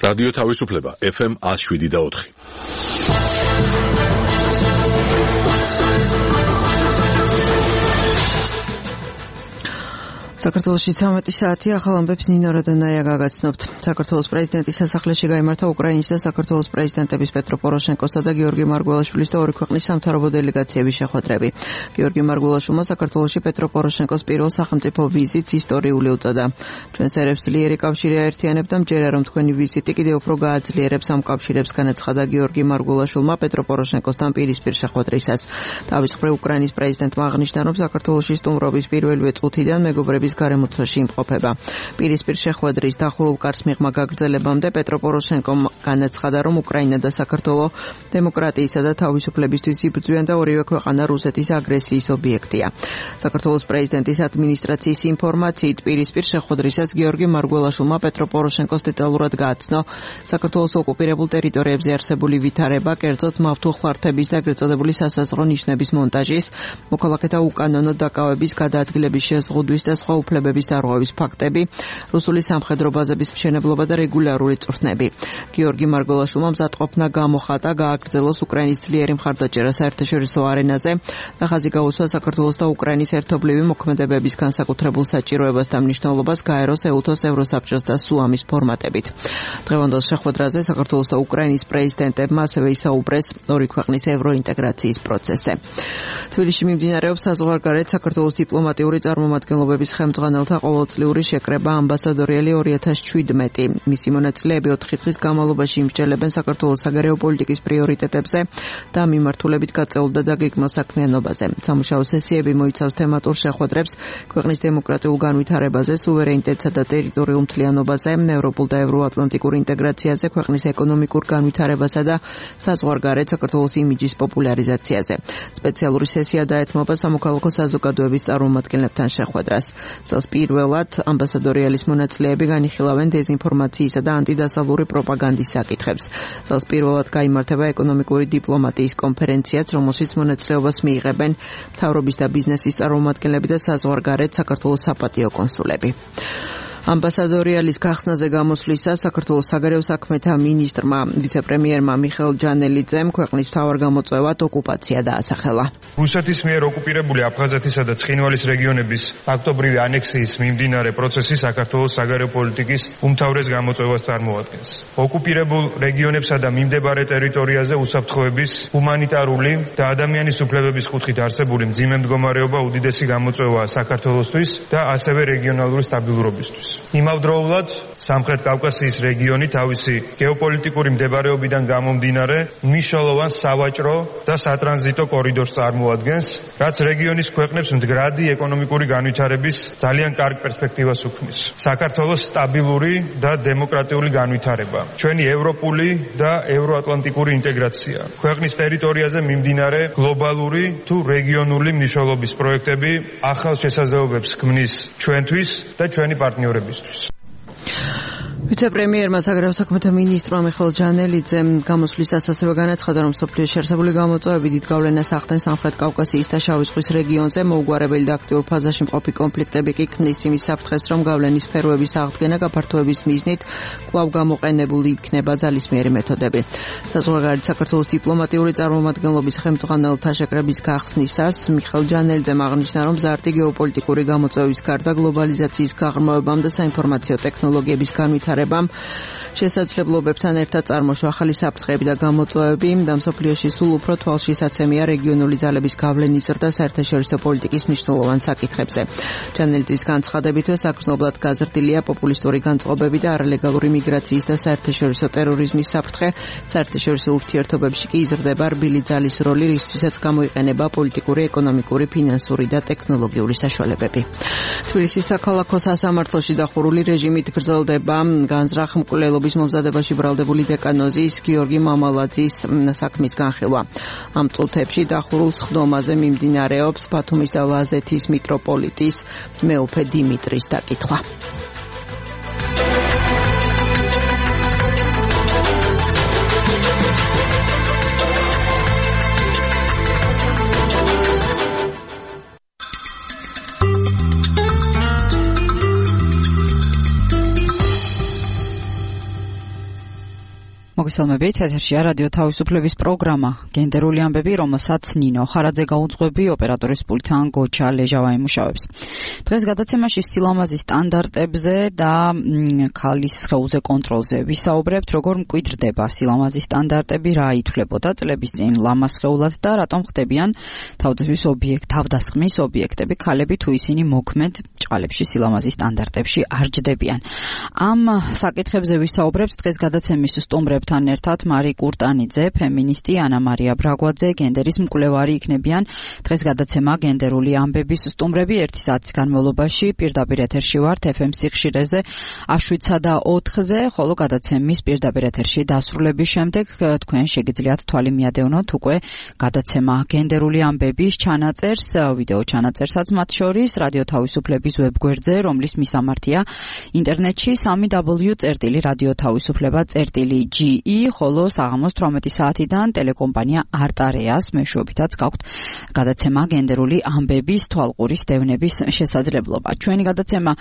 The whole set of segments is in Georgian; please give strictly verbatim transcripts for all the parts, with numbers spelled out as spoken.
რადიო თავისუფლება ეფ ემ one oh seven და four. საქართველოში ცამეტი საათი ახალ ამბებს ნინო რადონაია გაგაცნობთ. საქართველოს პრეზიდენტის სასახლეში გაიმართა უკრაინის და საქართველოს პრეზიდენტების პეტრო პოროშენკოსა და გიორგი მარგველაშვილის და ორი ქვეყნის სამთავრობო დელეგაციების შეხვედრები. გიორგი მარგველაშვილმა საქართველოში პეტრო პოროშენკოს პირველ სახელმწიფო ვიზიტს ისტორიული უწოდა. ჩვენს ერებს ძლიერი კავშირი აერთიანებდა, მჯერა რომ თქვენი ვიზიტი კიდევ უფრო გააძლიერებს ამ კავშირებს, განაცხადა გიორგი მარგველაშვილმა პეტრო პოროშენკოსთან პირისპირ შეხვედრისას. თავის მხრივ უკრაინის პრეზიდენტმა აღნიშნა, რომ საქართველოში სტუმრობის პირველივე წუთიდან მეგობრების გარემოცვაში იმყოფება. პირისპირ შეხვედრის დახურულ კარს მიღმა გაგრძელებამდე პეტრო პოროშენკომ განაცხადა, რომ უკრაინა და საქართველო დემოკრატიისა და თავისუფლებისთვის იბრძვიან და ორივე ქვეყანა რუსეთის აგრესიის ობიექტია. საქართველოს პრეზიდენტის ადმინისტრაციის ინფორმაციით პირისპირ შეხვედრისას გიორგი მარგველაშვილმა პეტრო პოროშენკოს დეტალურად გააცნო საქართველოს ოკუპირებულ ტერიტორიებზე არსებული ვითარება, კერძოდ მავთულხლართების და ეგრეთ წოდებული სასაზღვრო ნიშნების მონტაჟის, მოქალაქეთა უკანონო დაკავების, გადაადგილების შეზღუდვის და სხვა უფლებების დარღვევის ფაქტები, რუსული სამხედრო ბაზების მშენებლობა და რეგულარული წვრთნები. გიორგი მარგველაშვილმა მზადყოფნა გამოხატა, გააგრძელოს უკრაინის ძლიერი მხარდაჭერა საერთაშორისო არენაზე და ხაზი გაუსვა საქართველოს და უკრაინის ერთობლივი მოქმედებების განსაკუთრებულ საჭიროებას და მნიშვნელობას, გაეროს, ეუთოს, ევროსაბჭოს და სუამის ფორმატებით. დღევანდელ შეხვედრაზე საქართველოს და უკრაინის პრეზიდენტებმა ასევე ისაუბრეს ორი ქვეყნის ევროინტეგრაციის პროცესზე. თბილისში მიმდინარეობს საზღვარგარეთ საქართველოს დიპლომატიური წარმომადგენლობების ხელმძღვანელთა ყოველწლიური შეკრება ამბასადორიალი ორი ათას შვიდმეტი. მისი მონაწილეები ოთხი დღის განმავლობაში იმსჯელებენ საქართველოს საგარეო პოლიტიკის პრიორიტეტებზე და მიმართულებით გაწეულ და დაგეგმილ საქმიანობაზე. სამუშაო სესიები მოიცავს თემატურ შეხვედრებს ქვეყნის დემოკრატიულ განვითარებაზე, სუვერენიტეტსა და ტერიტორიულ მთლიანობაზე, ევროპულ და ევროატლანტიკურ ინტეგრაციაზე, ქვეყნის ეკონომიკურ განვითარებასა და საზღვარგარეთ საქართველოს იმიჯის პოპულარიზაციაზე. სპეციალური სესია დაეთმობა სამოქალაქო საზოგადოების წარმომადგენლებთან შეხვედრას. წელს პირველად ამბასადორიალის მონაწილეები განიხილავენ დეზინფორმაციისა და ანტიდასავლური პროპაგანდის საკითხებს. წელს პირველად გაიმართება ეკონომიკური დიპლომატიის კონფერენციაც, რომელშიც მონაწილეობას მიიღებენ მთავრობის და ბიზნესის წარმომადგენლები და საზღვარგარეთ საქართველოს საპატიო კონსულები. ამბასადორიალის გახსნაზე გამოსვლისას საქართველოს საგარეო საქმეთა მინისტრმა ვიცე-პრემიერმა მიხეილ ჯანელიძემ ქვეყნის მთავარ გამოწვევად ოკუპაცია დაასახელა. რუსეთის მიერ ოკუპირებული აფხაზეთისა და ცხინვალის რეგიონების ფაქტობრივი ანექსიის მიმდინარე პროცესი საქართველოს საგარეო პოლიტიკის უმთავრეს გამოწვევას წარმოადგენს. ოკუპირებულ რეგიონებსა და მიმდებარე ტერიტორიაზე უსაფრთხოების, ჰუმანიტარული და ადამიანის უფლებების კუთხით არსებული მძიმე მდგომარეობა უდიდესი გამოწვევაა საქართველოსთვის და ასევე რეგიონალური სტაბილურობისთვის. იმავდროულად სამხრეთ კავკასიის რეგიონი თავისი გეოპოლიტიკური მდებარეობიდან გამომდინარე მნიშვნელოვან სავაჭრო და სატრანზიტო კორიდორს წარმოადგენს, რაც რეგიონის ქვეყნებს მდგრადი ეკონომიკური განვითარების ძალიან კარგ პერსპექტივას უქმნის. საქართველოს სტაბილური და დემოკრატიული განვითარება, ჩვენი ევროპული და ევროატლანტიკური ინტეგრაცია, ქვეყნის ტერიტორიაზე მიმდინარე გლობალური თუ რეგიონული მნიშვნელობის პროექტები ახალ შესაძლებლობებს ქმნის ჩვენთვის და ჩვენი პარტნიორებისთვის. ვიცე-პრემიერმა საგარეო საქმეთა მინისტრმა მიხეილ ჯანელიძემ გამოსვლისას ასევე განაცხადა, რომ მსოფლიოში არსებული გამოწვევები დიდ გავლენას ახდენ სამხრეთ კავკასიის და შავი ზღვის რეგიონზე, მოუგვარებელი და აქტიურ ფაზაში მყოფი კონფლიქტები კი ქმნის იმის საფრთხეს, რომ გავლენის სფეროების აღდგენა გაფართოების მიზნით კვლავ გამოყენებული იქნება ძალისმიერი მეთოდები. საზღვარგარეთ საქართველოს დიპლომატიური წარმომადგენლობის ხელმძღვანელთა შეკრების გახსნისას მიხეილ ჯანელიძემ აღნიშნა, რომ მზარდი გეოპოლიტიკური გამოწვევის გარდა გლობალიზაციის გაღრმავებამ და საინფორმაციო ტექნოლოგიების განვითარებამ შესაძლებლობებთან ერთად წარმოშვა ახალი საფრთხეები და გამოწვევები და მსოფლიოში სულ უფრო თვალშისაცემია რეგიონული ძალების გავლენის ზრდა საერთაშორისო პოლიტიკის მნიშვნელოვან საკითხებზე. ჯანელიძის განცხადებითვე საგრძნობლად გაზრდილია პოპულისტური განწყობები და არალეგალური მიგრაციის და საერთაშორისო ტერორიზმის საფრთხე, საერთაშორისო ურთიერთობებში კი იზრდება რბილი ძალის როლი, რისთვისაც გამოიყენება პოლიტიკური, ეკონომიკური, ფინანსური და ტექნოლოგიური საშუალებები. თბილისის საქალაქო სასამართლოში დახურული რეჟიმით გრძელდება განზრახ მკვლელობის მომზადებაში ბრალდებული დეკანოზის გიორგი მამალაძის საქმის განხილვა. ამ წუთებში დახურულ სხდომაზე მიმდინარეობს ბათუმის და ლაზეთის მიტროპოლიტის მეუფე დიმიტრის დაკითხვა. მოგესალმებით, ეთერშია რადიო თავისუფლების პროგრამა გენდერული ამბები, რომელსაც ნინო ხარაძე გაუძღვები, ოპერატორის პულტთან გოჩა ლეჟავა იმუშავებს. დღეს გადაცემაში სილამაზის სტანდარტებზე და ქალის სხეულზე კონტროლზე ვისაუბრებთ, როგორ მკვიდრდება სილამაზის სტანდარტები, რა ითვლებოდა წლების წინ ლამას სხეულად და რატომ ხდებიან თავდასხმის ობიექტ, თავდასხმის ობიექტები ქალები თუ ისინი მოქმედ ჭყალებში სილამაზის სტანდარტებში არ ჯდებიან. ამ საკითხებზე ვისაუბრებთ დღეს გადაცემის სტუმრებთან ერთად მარი კურტანიძე, ფემინისტი, ანა მარია ბრაგვაძე, გენდერის მკვლევარი იქნებიან. დღეს გადაცემა გენდერული ამბების სტუმრები ერთი საათის განმავლობაში პირდაპირ ეთერში ვართ ეფ ემ სიხშირეზე შვიდსა და ოთხზე, ხოლო გადაცემის პირდაპირ ეთერში დასრულების შემდეგ თქვენ შეგიძლიათ თვალი მიადევნოთ უკვე გადაცემა გენდერული ამბების ჩანაწერს, ვიდეო ჩანაწერსაც მათ შორის რადიო თავისუფლების ვებგვერდზე, რომლის მისამართია ინტერნეტში სამი დაბლიუ წერტილი რადიო თავისუფლება წერტილი ჯი ი, ხოლო საღამოს თვრამეტი საათიდან ტელეკომპანია არტარეას მეშვეობითაც გაქვთ გადაცემა გენდერული ამბების თვალყურის დევნების შესაძლებლობა. ჩვენი გადაცემა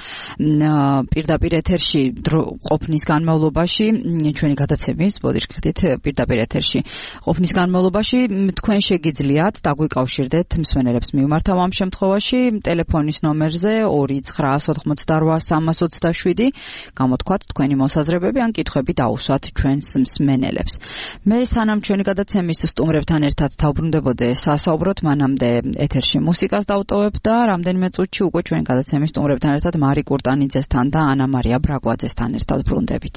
პირდაპირ ეთერში ყოფნის განმავლობაში, ჩვენი გადაცემის, ბოდიშქით პირდაპირ ეთერში ყოფნის განმავლობაში თქვენ შეგიძლიათ დაგვიკავშირდეთ მსმენელებს მივმართავ ამ შემთხვევაში ტელეფონის ნომერზე ორი ცხრა ოთხმოცდაოთხ სამას ოცდაშვიდი, გამოთქვათ თქვენი მოსაზრებები ან კითხვები დაუსვათ ჩვენს მსმენელებს. მე სანამ ჩვენი გადაცემის სტუმრებთან ერთად დავბრუნდებოდე სასაუბროთ, მანამდე ეთერში მუსიკას დავტოვებ და რამდენიმე წუთში უკვე ჩვენი გადაცემის სტუმრებთან ერთად მარი კურტანიძესთან და ანა მარია ბრაგვაძესთან ერთად ბრუნდებით.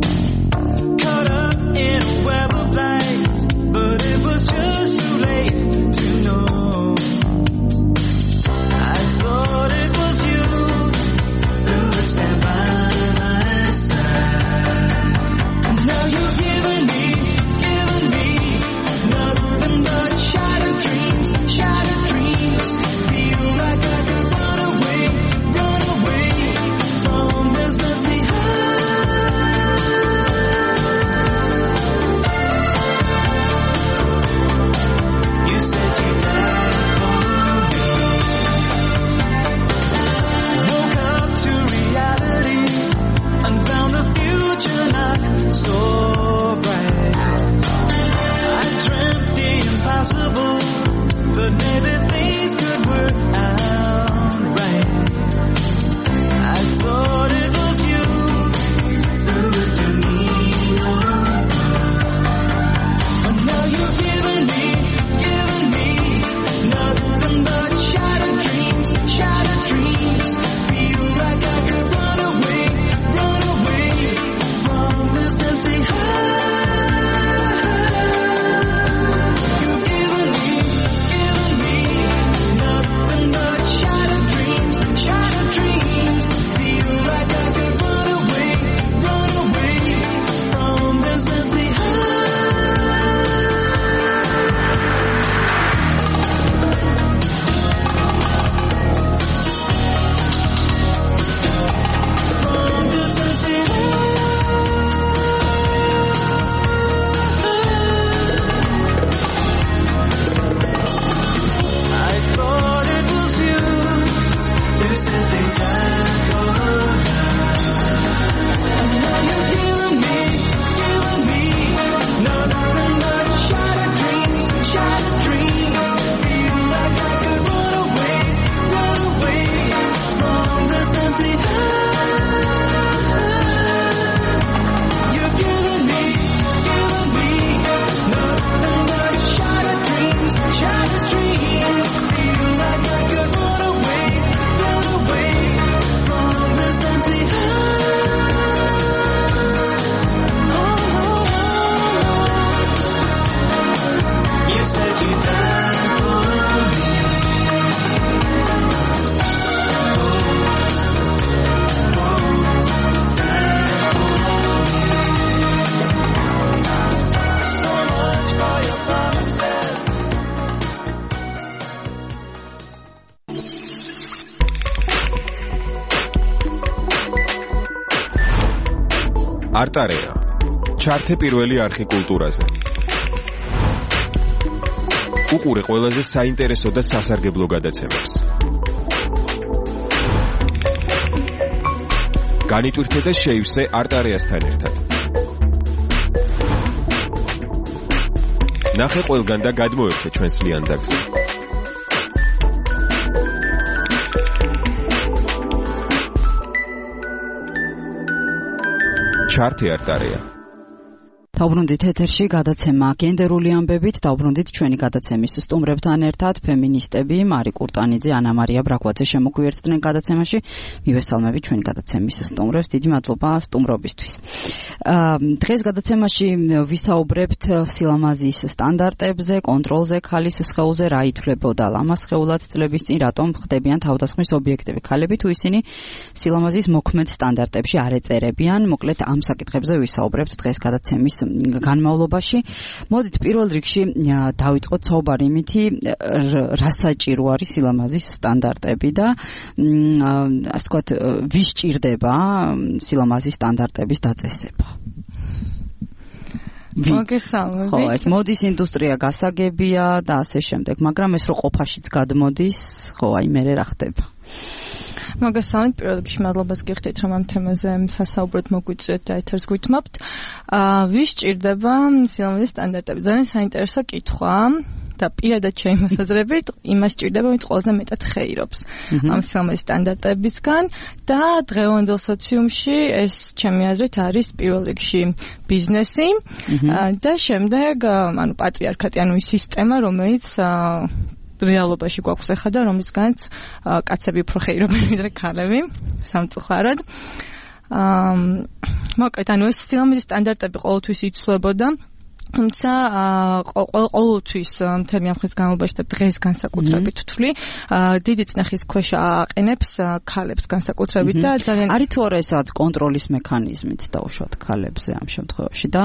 Caught up in a web of lights, but it was just too late. არტარეა. ჩართე პირველი არხი კულტურაზე. უყურე ყველაზე საინტერესო და სასარგებლო გადაცემებს. განიტვირთე და შეივსე არტარეასთან ერთად. ნახე ყველგან და გადმოერთე ჩვენს ლიანდაგზე. ჩართე არტარეა. დავბრუნდით ეთერში გადაცემა გენდერული ამბებით, დავბრუნდით ჩვენი გადაცემის სტუმრებთან ერთად, ფემინისტები მარი კურტანიძე, ანა მარია ბრაგვაძე შემოგვიერთდნენ გადაცემაში. მივესალმებით ჩვენი გადაცემის სტუმრებს, დიდი მადლობა სტუმრობისთვის. დღეს გადაცემაში ვისაუბრებთ სილამაზის სტანდარტებზე, კონტროლზე, ქალის სხეულზე, რა ითვლებოდა ლამა სხეულად წლების წინ, რატომ ხდებიან თავდასხმის ობიექტები ქალები, თუ ისინი სილამაზის მოქმედ სტანდარტებში არ ეწერებიან. მოკლედ ამ საკითხებზე ვისაუბრებთ დღეს გადაცემის განმავლობაში. მოდით პირველ რიგში დავიწყოთ საუბარი იმითი, რა საჭირო არის სილამაზის სტანდარტები და ასე ვთქვათ, ვის ჭირდება სილამაზის სტანდარტების დაწესება. მოგესალმებით. ხო, ეს მოდის ინდუსტრია გასაგებია და ასე შემდეგ, მაგრამ ეს რო ყოფაშიც გადმოდის, ხო, აი მე რა ხდება? მოგესალმებით, პირველ რიგში მადლობას გიხდით, რომ ამ თემაზე სასაუბროდ მოგვიწვიეთ და ეთერს გვითმობთ. აა ვის ჭირდება სილამაზის სტანდარტები? ძალიან საინტერესო კითხვა და პირადად შემოსაზრებით იმას ჭირდება, ვინც ყველაზე მეტად ხეირობს ამ სილამაზის სტანდარტებისგან და დღევანდელ სოციუმში ეს ჩემი აზრით არის პირველ რიგში ბიზნესი და შემდეგ ანუ პატრიარქატი, ანუ ის სისტემა, რომელიც რეალობაში გვაქვს ახლა და რომლისგანაც კაცები უფრო ხეირობენ ვიდრე ქალები სამწუხაროდ. აა მოკლედ ანუ ეს სილამაზის სტანდარტები ყოველთვის იცვლებოდა, თუმცა ყოველთვის მთელი ამ ხნის განმავლობაში და დღეს განსაკუთრებით ვთვლი, დიდი წნეხის ქვეშ აყენებს ქალებს განსაკუთრებით და ძალიან არის თუ არა ეს რაღაც კონტროლის მექანიზმით დაუშვათ ქალებზე ამ შემთხვევაში და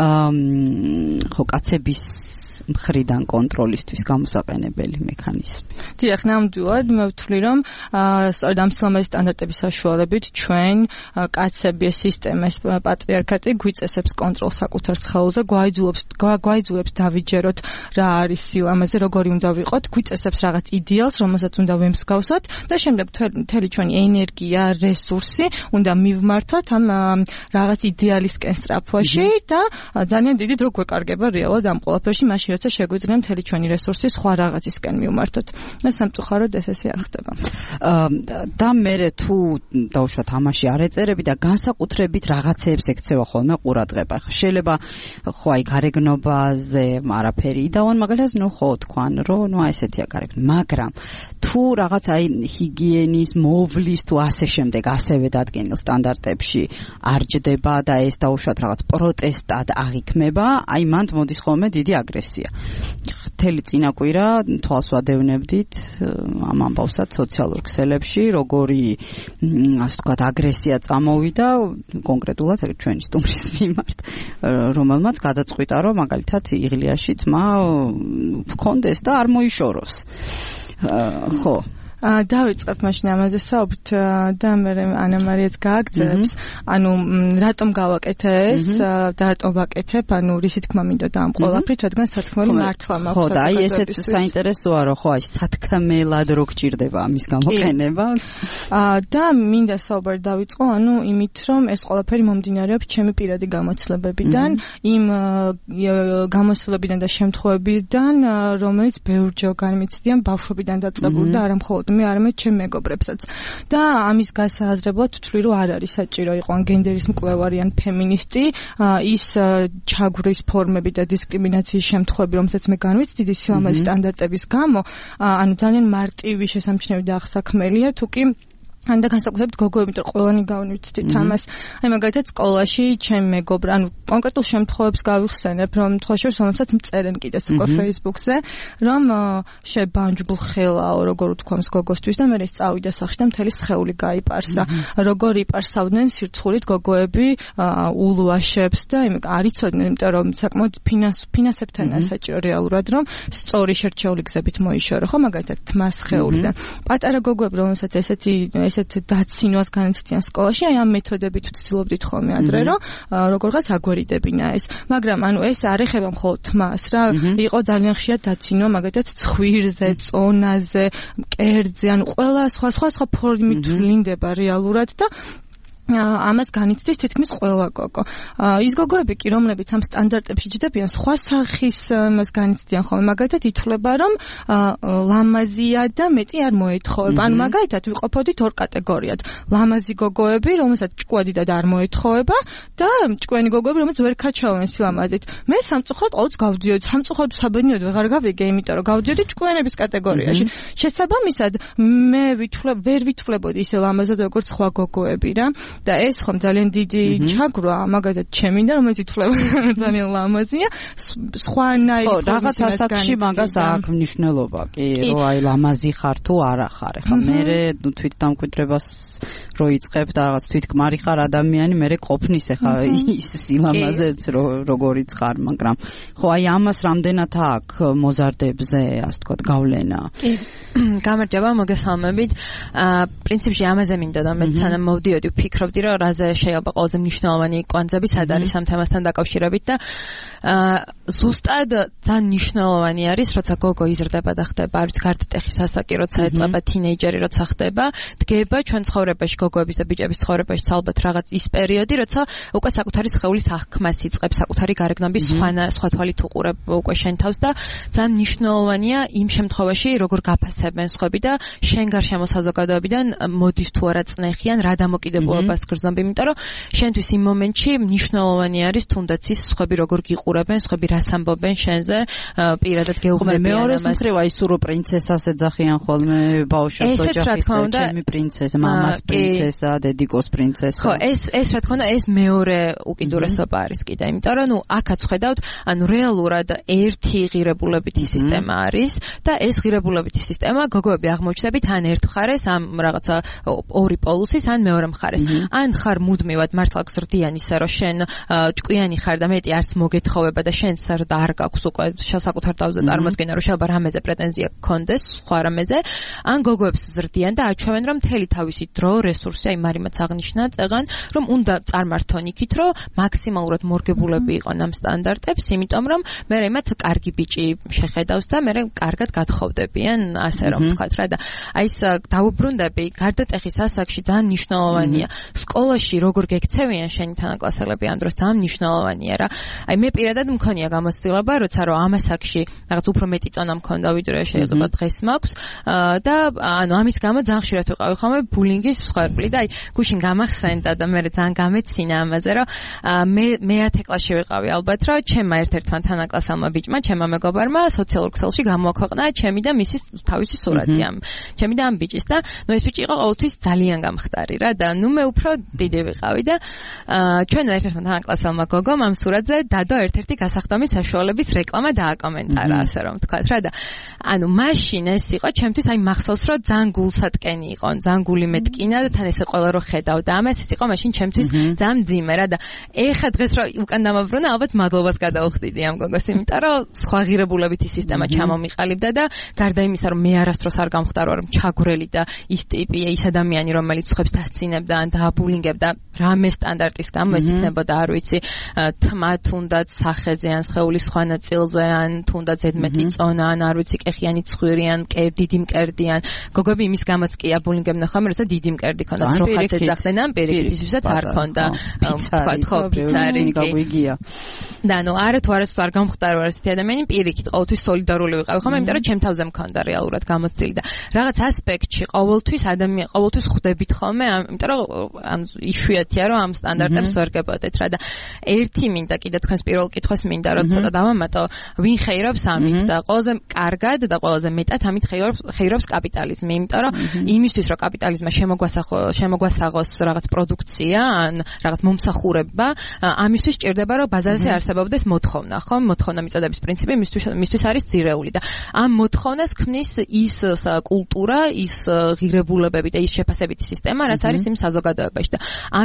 ხო კაცების მხრიდან კონტროლისთვის გამოსაყენებელი მექანიზმი. დიახ, ნამდვილად მე ვთვლი, რომ სწორედ ამ სილამაზის სტანდარტების საშუალებით ჩვენ კაცები ეს სისტემა, ეს პატრიარქატი გვიწესებს კონტროლს საკუთარ სხეულზე, გვაიძულებს გვაიძულებს დავიჯეროთ რა არის სილამაზე, როგორი უნდა ვიყოთ, გვიწესებს რაღაც იდეალს, რომელსაც უნდა ვემსგავსოთ და შემდეგ მთელი ჩვენი ენერგია, რესურსი უნდა მივმართოთ ამ რაღაც იდეალისკენ სწრაფვაში და ძალიან დიდი დრო გვეკარგება რეალურად ამ ყველაფერში, მაშინ როცა შეგვიძლია მთელი ჩვენი რესურსი სხვა რაღაცისკენ მივმართოთ. და სამწუხაროდ ეს ესე არ ხდება. და მე თუ დავუშვათ ამაში არ ეწერები და განსაკუთრებით რაღაცეებს ექცევა ხოლმე ყურადღება. შეიძლება ხო აი გარეგნობაზე არაფერი დაონ, მაგალითად ნუ ხო თქვან, რომ ნუ აი ესეთია გარეგნობა, მაგრამ თუ რაღაც აი ჰიგიენის, მოვლის თუ ასე შემდეგ ასევე დადგენილ სტანდარტებში არ ჯდება და ეს დაუშვათ რაღაც პროტესტად აღიქმება, აი მანდ მოდის ხოლმე დიდი აგრესია. მთელი წინაკვირა თვალს ვადევნებდით ამ ამბავსაც სოციალურ ქსელებში, როგორი ასე ვთქვათ აგრესია წამოვიდა კონკრეტულად ჩვენი სტუმრის მიმართ, რომელმაც გადაწყვიტა, რომ მაგალითად იღლიაში თმა ვქონდეს და არ მოიშოროს. ხო დავიწყებ მაშინ ამაზე საუბრით და მე ანა მარიაც გააგრძელებს, ანუ რატომ გავაკეთე ეს და რატომ ვაკეთებ, ანუ რისი თქმა მინდოდა ამ ყველაფრით, რადგან სათქმელი მართლა მაქვს. ხო და აი ესეც საინტერესოა, რომ ხო აი სათქმელად რო გჭირდება ამის გამოყენება. და მინდა საუბარი დავიწყო, ანუ იმით, რომ ეს ყველაფერი მომდინარეობს ჩემი პირადი გამოცდილებებიდან, იმ გამოცდილებიდან და შემთხვევებიდან, რომელიც ბევრჯერ განმეცდიან ბავშვობიდან დაწყებული და არა მხოლოდ მე არამედ ჩემ მეგობრებსაც. და ამის გასააზრებლად ვთვლი, რომ არ არის საჭირო იყო ან გენდერის მკვლევარი ან ფემინისტი, ის ჩაგვრის ფორმები და დისკრიმინაციის შემთხვევები, რომელსაც მე განვიცდი სილამაზის სტანდარტების გამო, ანუ ძალიან მარტივი შესამჩნევი და აღსაქმელია, თუკი ან და განსაკუთრებით გოგოები, იმიტომ ყველანი გავნივცდით ამას. აი მაგალითად სკოლაში ჩემი მეგობრა, ანუ კონკრეტულ შემთხვევებს გავიხსენებ, რომ თხოვშორს რომელსაც მწერენ კიდეს უკვე Facebook-ზე, რომ შებანჯბლ ხელაო, როგორ უთქვამს გოგოსთვის და მე ეს წავიდა სახში და მთელი სხეული გაიპარსა. როგორ იპარსავდნენ სირცხულით გოგოები ულვაშებს და იმ არ იცოდნენ, იმიტომ რომ საკმაოდ ფინანს ფინანსებთანაა საჭირო რეალურად, რომ სწორი შერჩეული გზებით მოიშორო, ხო მაგალითად თმა სხეულიდან. პატარა გოგოები, რომელსაც ესეთი ესეთ დაცინვას განიცდიან სკოლაში, აი ამ მეთოდებით ვცდილობდით ხოლმე ადრე, რომ როგორღაც აგვერიდებინა ეს. მაგრამ ანუ ეს არ ეხება მხოლოდ თმას რა, იყო ძალიან ხშირად დაცინვა მაგალითად ცხვირზე, წონაზე, მკერდზე, ანუ ყველა სხვა სხვა სხვა ფორმით ვლინდება რეალურად და ამას განიცდის თითქმის ყველა გოგო. ის გოგოები კი, რომლებიც ამ სტანდარტებში ჯდებიან, სხვა სახის მას განიცდიან ხოლმე. მაგალითად, ითვლება, რომ ლამაზია და მეტი არ მოეთხოვება. ანუ მაგალითად, ვიყოფოდით ორ კატეგორიად. ლამაზი გოგოები, რომელსაც ჭკუა დიდად არ მოეთხოვება და ჭკვიანი გოგოები, რომელსაც ვერ ქაჩავენ სილამაზით. მე სამწუხაროდ ყოველთვის გავდიოდი. სამწუხაროდ საბედნიეროდ ვეღარ გავიგე, იმიტომ რომ გავდიოდი ჭკვიანების კატეგორიაში. შესაბამისად, მე ვითვლებ, ვერ ვითვლებოდი ისე ლამაზად როგორც სხვა გოგოები რა. და ეს ხომ ძალიან დიდი ჩაგვრა, მაგალითად ჩემი და რომელიც ითვლება ძალიან ლამაზია, სხვანაირი ხო, რაღაც ასაკში მაგას აქვს მნიშვნელობა, კი, რომ აი ლამაზი ხარ თუ არა ხარ. ეხლა მე ნუ თვით დამკვიდრებას რო იწყებ და რაღაც თვითკმარი ხარ ადამიანი, მე ყოფნის ეხლა ის სილამაზეც როგორიც ხარ, მაგრამ ხო აი ამას რამდენად აქვს მოზარდებზე, ასე ვთქვათ, გავლენა. კი. გამარჯობა, მოგესალმებით. აა პრინციპში ამაზე მინდოდა მე სანამ მოვდიოდი ვფიქრობდი რომ რაზე შეიძლება ყველაზე მნიშვნელოვანი კვანძები სად არის ამ თემასთან დაკავშირებით და აა ზუსტად ძალიან მნიშვნელოვანი არის როცა გოგო იზრდება და ხდება არ ვიცი გარდატეხის ასაკი როცა ეწყება თინეიჯერი როცა ხდება დგება ჩვენ ცხოვრებაში გოგოების და ბიჭების ცხოვრებაში ალბათ რაღაც ის პერიოდი როცა უკვე საკუთარი სხეულის აღქმას იწყებს საკუთარი გარეგნობის სხვა სხვა თვალით უყურებ უკვე შენ თავს და ძალიან მნიშვნელოვანია იმ შემთხვევაში როგორ გაფასებენ სხვები და შენ გარშემო საზოგადოებიდან მოდის თუ არა წნეხიან რა დამოკიდებულებას გრძნობ, იმიტომ რომ შენთვის იმ მომენტში მნიშვნელოვანი არის თუნდაც ის სხვები როგორ გიყურებენ, სხვები რას ამბობენ შენზე, პირადად გეუღმებიან ამას. მეორე მხრივ აი სურო პრინცესას ეძახიან ხოლმე ბავშვებს ოჯახის ჩემი პრინცესა, მამას პრინცესა, დედიკოს პრინცესა. ხო, ეს ეს რა თქმა უნდა ეს მეორე უკიდურესობა არის კიდე, იმიტომ რომ ნუ აქაც ხედავთ, ანუ რეალურად ერთი ღირებულებითი სისტემა არის და ეს ღირებულებითი სისტემა გოგოები აღმოჩნდებით ან ერთ მხარეს, ამ რაღაცა ორი პოლუსის, ან მეორე მხარეს. ან ხარ მუდმივად მართლა გზრდიან ისე რომ შენ ჭკვიანი ხარ და მეტი არც მოგეთხოვება და შენს და არ გაქვს უკვე საკუთარ თავზე წარმოდგენა რომ შეიძლება რამეზე პრეტენზია გქონდეს სხვა რამეზე, ან გოგოებს ზრდიან და აჩვევენ რომ მთელი თავისი დრო, რესურსი, აი მარიმაც აღნიშნა წეღან, რომ უნდა წარმართონ იქით, რომ მაქსიმალურად მორგებულები იყონ ამ სტანდარტებს, იმიტომ რომ მე იმათ კარგი ბიჭი შეხედავს და მე კარგად გათხოვდებიან, ასე რომ ვთქვათ რა და აი ეს დაუბრუნდები გარდატეხის ასაკში ძალიან მნიშვნელოვანია. სკოლაში როგორ გექცევიან შენი თანაკლასელები ამ დროს ძალიან მნიშვნელოვანია რა. აი მე პირადად მქონია გამოცდილება, როცა რომ ამ ასაკში რაღაც უფრო მეტი წონა მქონდა ვიდრე შეიძლება დღეს მაქვს და ანუ ამის გამო ძალიან ხშირად ვიყავი ხოლმე ბულინგის მსხვერპლი და აი გუშინ გამახსენდა და მე ძალიან გამეცინა ამაზე რომ მე მეათე კლასში ვიყავი ალბათ რომ ჩემმა ერთ-ერთმა თანაკლასელმა ბიჭმა, ჩემმა მეგობარმა სოციალურ ქსელში გამოაქვეყნა ჩემი და მისი თავისი სურათი ამ ჩემი და ამ ბიჭის და ნუ ეს ბიჭი იყო ყოველთვის ძალიან გამხდარი რა და ნუ მე უფრო დიდი ვიყავი და ჩვენ ერთ-ერთმა თანაკლასელმა გოგომ ამ სურათზე დადო ერთ-ერთი გასახდომი საშუალების რეკლამა დააკომენტარა, ასე რომ ვთქვათ რა და ანუ მაშინ ეს იყო ჩემთვის აი მახსოვს რომ ძალიან გულსატკენი იყო, ძალიან გული მეტკინა და თან ესე ყველა რო ხედავ და ამას ის იყო მაშინ ჩემთვის ძალიან მძიმე რა და ეხა დღეს რო უკან დამაბრუნა ალბათ მადლობას გადავხდიდი ამ გოგოს, იმიტომ რომ სხვა ღირებულებითი სისტემა ჩამომიყალიბდა და გარდა იმისა რომ მე არასდროს არ გამხდარ ვარ ჩაგვრელი და ის ტიპი ის ადამიანი რომელიც ხებს დასცინებდა ან დააბულინგებდა რამე სტანდარტის გამო ეს იქნებოდა არ ვიცი თმა თუნდაც სახეზე ან სხეულის სხვა ნაწილზე ან თუნდაც ზედმეტი წონა ან არ ვიცი კეხიანი ცხვირი ან დიდი მკერდი ან გოგოები იმის გამოც კი აბულინგებდნენ ხოლმე როცა დიდი მკერდი ქონდა ძროხას ეძახდნენ ან პირიქით ისვისაც არ ქონდა თქვა ხო პიცარი გაგვიგია და ნუ არა თუ არასდროს არ გამხდარ ვარ ესეთი ადამიანი პირიქით ყოველთვის სოლიდარული ვიყავი ხოლმე იმიტომ რომ ჩემ თავზე მქონდა რეალურად გამოცდილი და რაღაც ასპექტში ყოველთვის ადამიანი ყოველთვის ხვდებით ხოლმე იმიტომ რომ ანუ იშვიათია რომ ამ სტანდარტებს ვერ გებოდეთ რა და ერთი მინდა კიდე თქვენს პირველ კითხვას მინდა რომ ცოტა დავამატო ვინ ხეირობს ამით და ყველაზე კარგად და ყველაზე მეტად ამით ხეირობს ხეირობს კაპიტალიზმი იმიტომ რომ იმისთვის რომ კაპიტალიზმმა შემოგვასახოს შემოგვასაღოს რაღაც პროდუქცია ან რაღაც მომსახურება ამისთვის ჭირდება რომ ბაზარზე არსებობდეს მოთხოვნა ხო მოთხოვნა მიწოდების პრინციპი მისთვის მისთვის არის ძირეული და ამ მოთხოვნას ქმნის ის კულტურა ის ღირებულებები და ის შეფასებითი სისტემა რაც არის იმ საზოგადოებაში და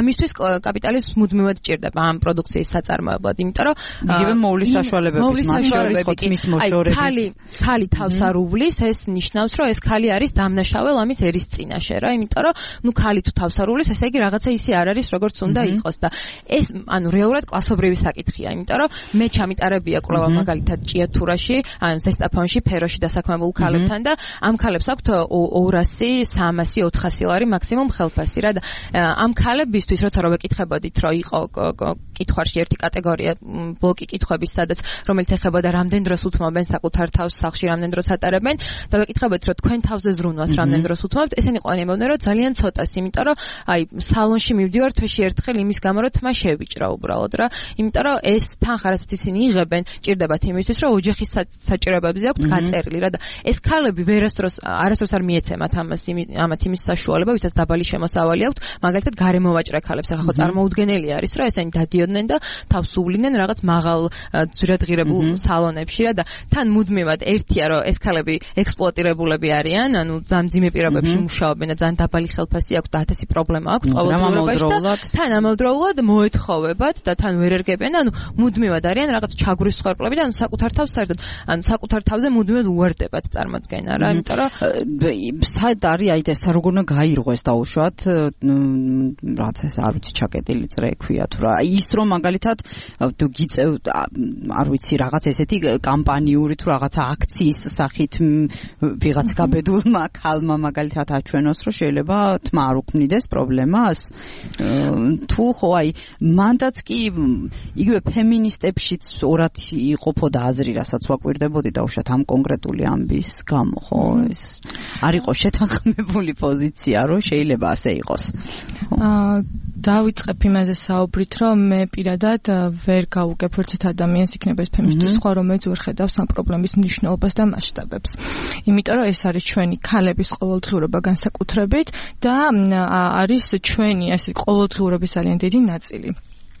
ამისთვის კაპიტალის მუდმივად ჭირდება ამ პროდუქციის საწარმოებლად, იმიტომ რომ იგივე მოვლის საშუალებების მის მოშორების ხალი ხალი თავს არ უვლის, ეს ნიშნავს, რომ ეს ხალი არის დამნაშავე ლამის ერის წინაშე რა, იმიტომ რომ ნუ ხალი თუ თავს არ უვლის, ესე იგი რაღაცა ისე არ არის, როგორც უნდა იყოს და ეს ანუ რეალურად კლასობრივი საკითხია, იმიტომ რომ მე ჩამიტარებია კვლევა მაგალითად ჭიათურაში, ან ზესტაფონში, ფეროში დასაქმებულ ხალებთან და ამ ხალებს აქვთ ორასი, სამასი, ოთხასი ლარი მაქსიმუმ ხელფასი რა და ამ ხალებისთვის როცა რომ ეკითხებოდით, რომ იყო კითხვაში ერთი კატეგორია ბლოკი კითხვების, სადაც რომელიც ეხებოდა რამდენ დროს უთმობენ საკუთარ თავს სახლში, რამდენ დროს ატარებენ და ვეკითხებოდით, რომ თქვენ თავზე ზრუნვას რამდენ დროს უთმობთ, ესენი ყვანი ამბობდნენ, რომ ძალიან ცოტას, იმიტომ რომ აი სალონში მივდივარ თვეში ერთხელ იმის გამო, რომ თმა შევიჭრა უბრალოდ რა, იმიტომ რომ ეს თანხა, რასაც ისინი იღებენ, ჭირდებათ იმისთვის, რომ ოჯახის საჭიროებებზე აქვთ გაწერილი რა და ეს ხალები ვერასდროს არასდროს არ მიეცემათ ამას ამათ იმის საშუალება, ვისაც დაბალი შემოსავალი აქვთ, მაგალითად გარემოვაჭრე ხალებს, ახლა ხო წარმოუდგენელი არის, რომ ესენი დადიოდნენ და თავს უვლიდნენ რაღაც მაღალ ძვირადღირებულ სალონებში რა და თან მუდმივად ერთია, რომ ეს ხალები ექსპლუატირებულები არიან, ანუ ძამძიმე პირობებში მუშაობენ და ძალიან დაბალი ხელფასი აქვთ და ათასი პრობლემა აქვთ ყოველდღიურობაში და თან ამავდროულად მოეთხოვებათ და თან ვერ ერგებიან, ანუ მუდმივად არიან რაღაც ჩაგვრის მსხვერპლები და ანუ საკუთარ თავს საერთოდ, ანუ საკუთარ თავზე მუდმივად უვარდებათ წარმოდგენა რა, იმიტომ რომ სად არის აი ეს როგორ უნდა გაირღვეს დაუშვათ, რაღაც ეს არ ვიცი ჩაკეტილი წრე ქვია თუ რა, ის რომ მაგალითად თუ გიწევ არ ვიცი რაღაც ესეთი კამპანიური თუ რაღაცა აქციის სახით ვიღაც გაბედულმა ქალმა მაგალითად აჩვენოს, რომ შეიძლება თმა არ უქმნიდეს პრობლემას, თუ ხო აი მანდაც კი იგივე ფემინისტებშიც ორად იყოფოდა აზრი, რასაც ვაკვირდებოდი დაუშვათ ამ კონკრეტული ამბის გამო, ხო ეს არ იყო შეთანხმებული პოზიცია, რომ შეიძლება ასე იყოს. აა დავიწყებ იმაზე საუბრით, რომ მე პირადად ვერ გავუგებ ვერცეთ ადამიანს იქნება ეს ფემინისტი სხვა, რომელიც ვერ ხედავს ამ პრობლემის მნიშვნელობას და მასშტაბებს. იმიტომ რომ ეს არის ჩვენი ქალების ყოველდღიურობა განსაკუთრებით და არის ჩვენი ასე ყოველდღიურობის ძალიან დიდი ნაწილი.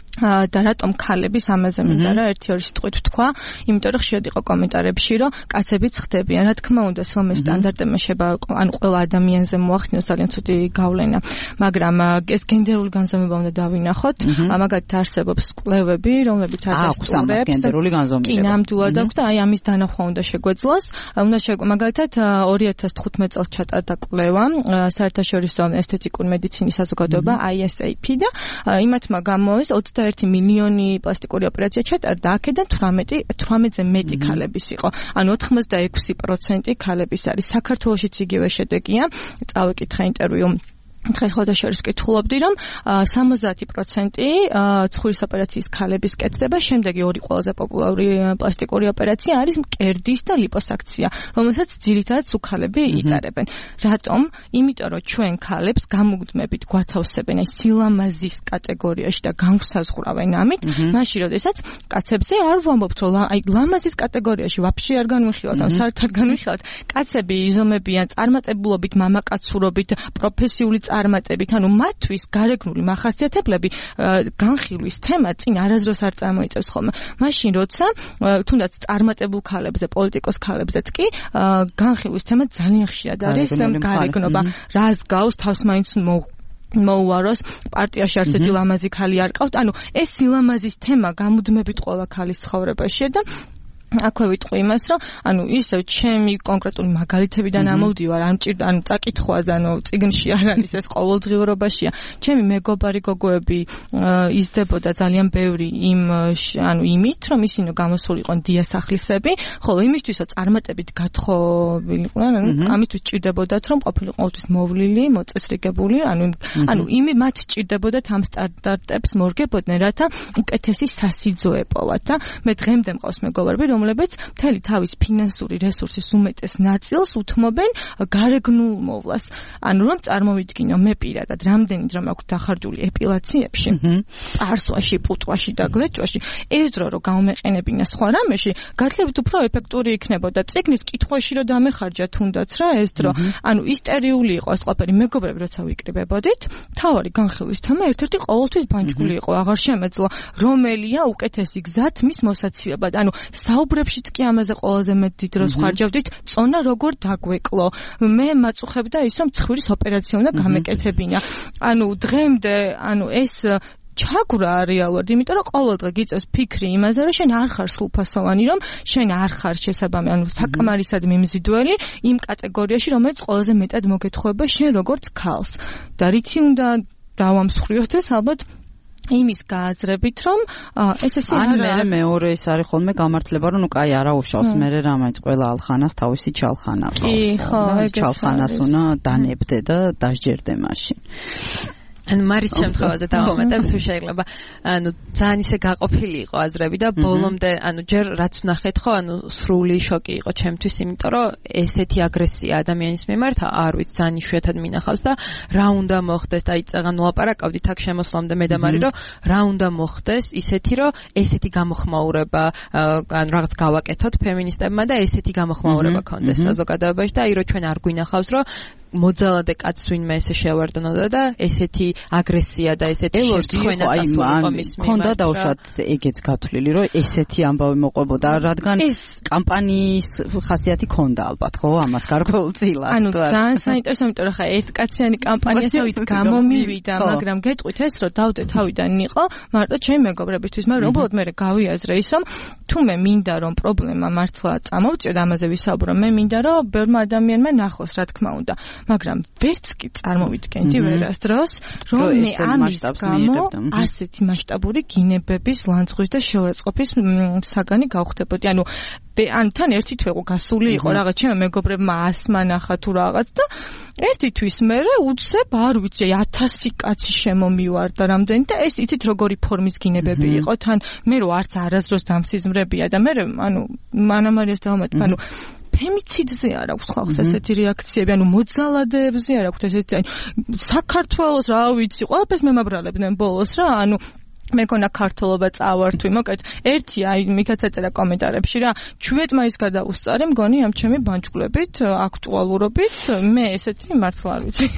და რატომ ქალების ამაზე მინდა რა ერთი ორი სიტყვით ვთქვა, იმიტომ რომ ხშირად იყო კომენტარებში, რომ კაცებიც ხდებიან, რა თქმა უნდა, სლომის სტანდარტებმა შეება, ანუ ყველა ადამიანზე მოახდინოს ძალიან ცუდი გავლენა, მაგრამ ეს გენდერული განზომება უნდა დავინახოთ, მაგალითად არსებობს კვლევები, რომლებიც ადასტურებს გენდერული განზომება. კი, ნამდვილად აქვს და აი ამის დანახვა უნდა შეგვეძლოს, უნდა მაგალითად ორი ათას თხუთმეტ წელს ჩატარდა კვლევა საერთაშორისო ესთეტიკური მედიცინის საზოგადოება I S A P და იმათმა გამოის ოცდაერთი მილიონი პლასტიკური ოპერაცია ჩატარდა, აქედან თვრამეტზე მეტი ქალების იყო. ანუ ოთხმოცდაექვსი პროცენტი ქალების არის. საქართველოშიც იგივე შედეგია. წავეკითხა ინტერვიუ დღეს ხოდაშორის ვკითხულობდი, რომ სამოცდაათი პროცენტი ცხვრის ოპერაციის ქალების კეთდება, შემდეგი ორი ყველაზე პოპულარული პლასტიკური ოპერაცია არის მკერდის და ლიპოსაქცია, რომელსაც ძირითადად სუქალები იტარებენ. რატომ? იმიტომ რომ ჩვენ ქალებს გამუდმებით გვათავსებენ აი სილამაზის კატეგორიაში და განგვსაზღვრავენ ამით, მაშინ როდესაც კაცებზე არ ვამბობთ, რომ აი ლამაზის კატეგორიაში ვაფშე არ განვიხილავთ, ან საერთოდ არ განვიხილავთ. კაცები იზომებიან წარმატებულობით, მამაკაცურობით, პროფესიული წარმატებით, ანუ მათთვის გარეგნული მახასიათებლები განხილვის თემა წინ არასდროს არ წარმოიწევს ხოლმე. მაშინ როცა თუნდაც წარმატებულ ქალებზე, პოლიტიკოს ქალებზეც კი განხილვის თემა ძალიან ხშირად არის გარეგნობა. რას გავს თავს მაინც მო მოუაროს პარტიაში არსეთი ლამაზი ქალი არ ყავთ. ანუ ეს სილამაზის თემა გამუდმებით ყველა ქალის ცხოვრებაშია და აქვე ვიტყვი იმას, რომ ანუ ისევ ჩემი კონკრეტული მაგალითებიდან ამოვდივარ, ან ჭირდა, ანუ წაკითხვაზე, ანუ წიგნში არ არის ეს ყოველდღიურობაშია. ჩემი მეგობარი გოგოები იზრდებოდა ძალიან ბევრი იმ ანუ იმით, რომ ისინი გამოსულიყვნენ დიასახლისები, ხოლო იმისთვისო წარმატებით გათხოვილიყვნენ, ანუ ამისთვის ჭირდებოდათ, რომ ყოფილიყო ყოველთვის მოვლილი, მოწესრიგებული, ანუ ანუ იმი მათ ჭირდებოდათ ამ სტანდარტებს მორგებოდნენ, რათა უკეთესი სასიძო ეპოვათ და მე დღემდე მყავს მეგობარები, რომლებიც მთელი თავის ფინანსური რესურსის უმეტეს ნაწილს უთმობენ გარეგნულ მოვლას. ანუ რომ წარმოვიდგინო მე პირადად რამდენი დრო მაქვს დახარჯული ეპილაციებში, პარსვაში, პუტვაში და გლეჭვაში, ეს დრო რომ გამომეყენებინა სხვა რამეში, გაცილებით უფრო ეფექტური იქნებოდა. წიგნის კითხვაში რომ დამეხარჯა თუნდაც რა ეს დრო. ანუ ისტერიული იყო ეს ყველაფერი. მეგობრები როცა ვიკრიბებოდით, თავარი განხილვის თემა ერთ-ერთი ყოველთვის ბანჯგული იყო, აღარ შემეძლო, რომელია უკეთესი გზა თმის მოსაცილებლად. ანუ საუბრებშიც კი ამაზე ყველაზე მეტ დიდ დროს ხარჯავდით, წონა როგორ დაგვეკლო. მე მაწუხებდა ის, რომ ცხვირის ოპერაცია უნდა გამეკეთებინა. ანუ დღემდე, ანუ ეს ჩაგვრა რეალურად, იმიტომ რომ ყოველდღე გიწევს ფიქრი იმაზე, რომ შენ არ ხარ სრულფასოვანი, რომ შენ არ ხარ შესაბამი, ანუ საკამარისად მიმზიდველი იმ კატეგორიაში, რომელიც ყველაზე მეტად მოგეთხოვება შენ როგორც ქალს. და რითი უნდა დავამსხვრიოთ ეს ალბათ იმის გააზრებით, რომ ეს ესე არა. ან მე მეორე ის არის ხოლმე გამართლება, რომ ნუ კაი არა უშავს, მე რამაც ყველა ალხანას თავისი ჩალხანა ყავს. კი, ხო, ეგეც ჩალხანას უნდა დანებდე და დასჯერდე მაშინ. ანუ მარის შემთხვევაზე დავამატებ თუ შეიძლება. ანუ ძალიან ისე გაყოფილი იყო აზრები და ბოლომდე, ანუ ჯერ რაც ვნახეთ ხო, ანუ სრული შოკი იყო ჩემთვის, იმიტომ რომ ესეთი აგრესია ადამიანის მიმართ არ ვიცი, ძალიან იშვიათად მინახავს და რა უნდა მოხდეს და იწაღან ვლაპარაკავდით აქ შემოსვლამდე მე და მარი, რომ რა უნდა მოხდეს ისეთი, რომ ესეთი გამოხმაურება, ანუ რაღაც გავაკეთოთ ფემინისტებმა და ესეთი გამოხმაურება ქონდეს საზოგადოებაში და აი რომ ჩვენ არ გვინახავს, რომ მოძალადე კაცს ვინმე ესე შევარდნოდა და ესეთი აგრესია და ესეთი შეწყვენა წასულიყო მის მიმართ. ქონდა დაუშვათ ეგეც გათვლილი, რომ ესეთი ამბავი მოყვებოდა, რადგან კამპანიის ხასიათი ქონდა ალბათ, ხო, ამას გარკვეულწილად. ანუ ძალიან საინტერესო, იმიტომ რომ ხა ერთკაციანი კამპანიასავით გამომივიდა, მაგრამ გეტყვით ეს, რომ დავდე თავიდან იყო მარტო ჩემი მეგობრებისთვის, მაგრამ უბრალოდ მე გავიაზრე ის, რომ თუ მე მინდა რომ პრობლემა მართლა წამოვწიო და ამაზე ვისაუბრო, მე მინდა რომ ბევრმა ადამიანმა ნახოს, რა თქმა უნდა. მაგრამ ვერც კი წარმოვიდგენდი ვერასდროს, რომ მე ამის გამო ასეთი მასშტაბური გინებების, ლანძღვის და შეურაცხყოფის საგანი გავხდებოდი. ანუ ანუ თან ერთი თვე გასული იყო რაღაც ჩემი მეგობრებმა ასმა ნახა თუ რაღაც და ერთი თვის მერე უცებ არ ვიცი ათასი კაცი შემომივარდა რამდენი და ეს იცით როგორი ფორმის გინებები იყო თან მე რო არც არასდროს დამსიზმრებია და მე ანუ მანამარიას დავამატებ ანუ ფემიციდზე არ აქვს ხალხს ესეთი რეაქციები, ანუ მოძალადეებზე არ აქვს ესეთი, ანუ საქართველოს რა ვიცი, ყველაფერს მემაბრალებდნენ ბოლოს რა, ანუ მეკონა ქართულობა წავართვი, მოკეთ, ერთი აი მიქაც ეწერა კომენტარებში რა, ჩვიდ მაისს გადავუსწარე, მგონი ამ ჩემი ბანჯგვლებით, აქტუალურობით, მე ესეთი მართლა არ ვიცი.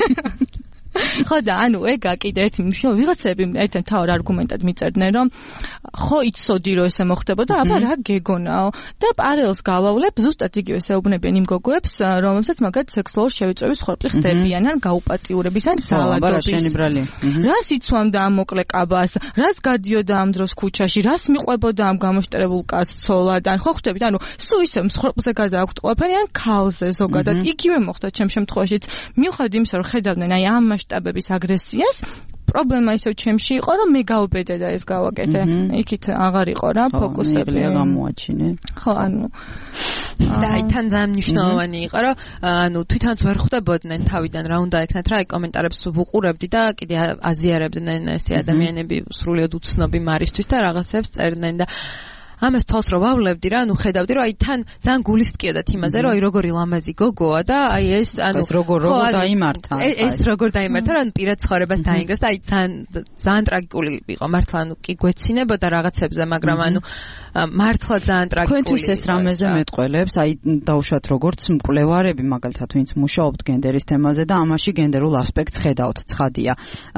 ხო და ანუ ეგა კიდე ერთი მნიშვნელოვანი ვიღაცები ერთად თავად არგუმენტად მიწერდნენ რომ ხო იცოდი რომ ესე მოხდებოდა აბა რა გეგონაო და პარალელს გავავლებ ზუსტად იგივე საუბნებიან იმ გოგოებს რომელსაც მაგათ სექსუალური შევიწროების ხორბლი ხდებიან ან გაუპატიურების ან ძალადობის რას იცვამდა ამ მოკლე კაბას რას გადიოდა ამ დროს ქუჩაში რას მიყვებოდა ამ გამოშტერებულ კაცს ცოლად ან ხო ხვდებით ანუ სულ ისე მსხვერპლზე გადააქვთ ყველაფერი ან ქალზე ზოგადად იგივე მოხდა ჩემ შემთხვევაშიც მიუხედავად იმისა რომ ხედავდნენ აი ამ მასშტაბების აგრესიას პრობლემა ისევ ჩემში იყო რომ მე გავბედე და ეს გავაკეთე იქით აღარ იყო რა ფოკუსები გამოაჩინე ხო ანუ და აი თან ძალიან მნიშვნელოვანი იყო რომ ანუ თვითონაც ვერ ხვდებოდნენ თავიდან რა უნდა ეკნათ რა აი კომენტარებს ვუყურებდი და კიდე აზიარებდნენ ესე ადამიანები სრულიად უცნობი მარისთვის და რაღაცებს წერდნენ და ამას თავს რო ვავლებდი რა, ანუ ხედავდი რომ აი თან ძალიან გულისტკიოდათ იმაზე, რომ აი როგორი ლამაზი გოგოა და აი ეს ანუ ეს როგორ როგორ დაიმართა. ეს როგორ დაიმართა, რომ პირად ცხოვრებას დაინგრას და აი ძალიან ძალიან ტრაგიკული იყო. მართლა ანუ კი გვეცინებოდა რაღაცებზე, მაგრამ ანუ მართლა ძალიან ტრაგიკული. თქვენთვის ეს რამეზე მეტყველებს, აი დაუშვათ როგორც მკვლევარები, მაგალითად, ვინც მუშაობთ გენდერის თემაზე და ამაში გენდერულ ასპექტს ხედავთ, ცხადია.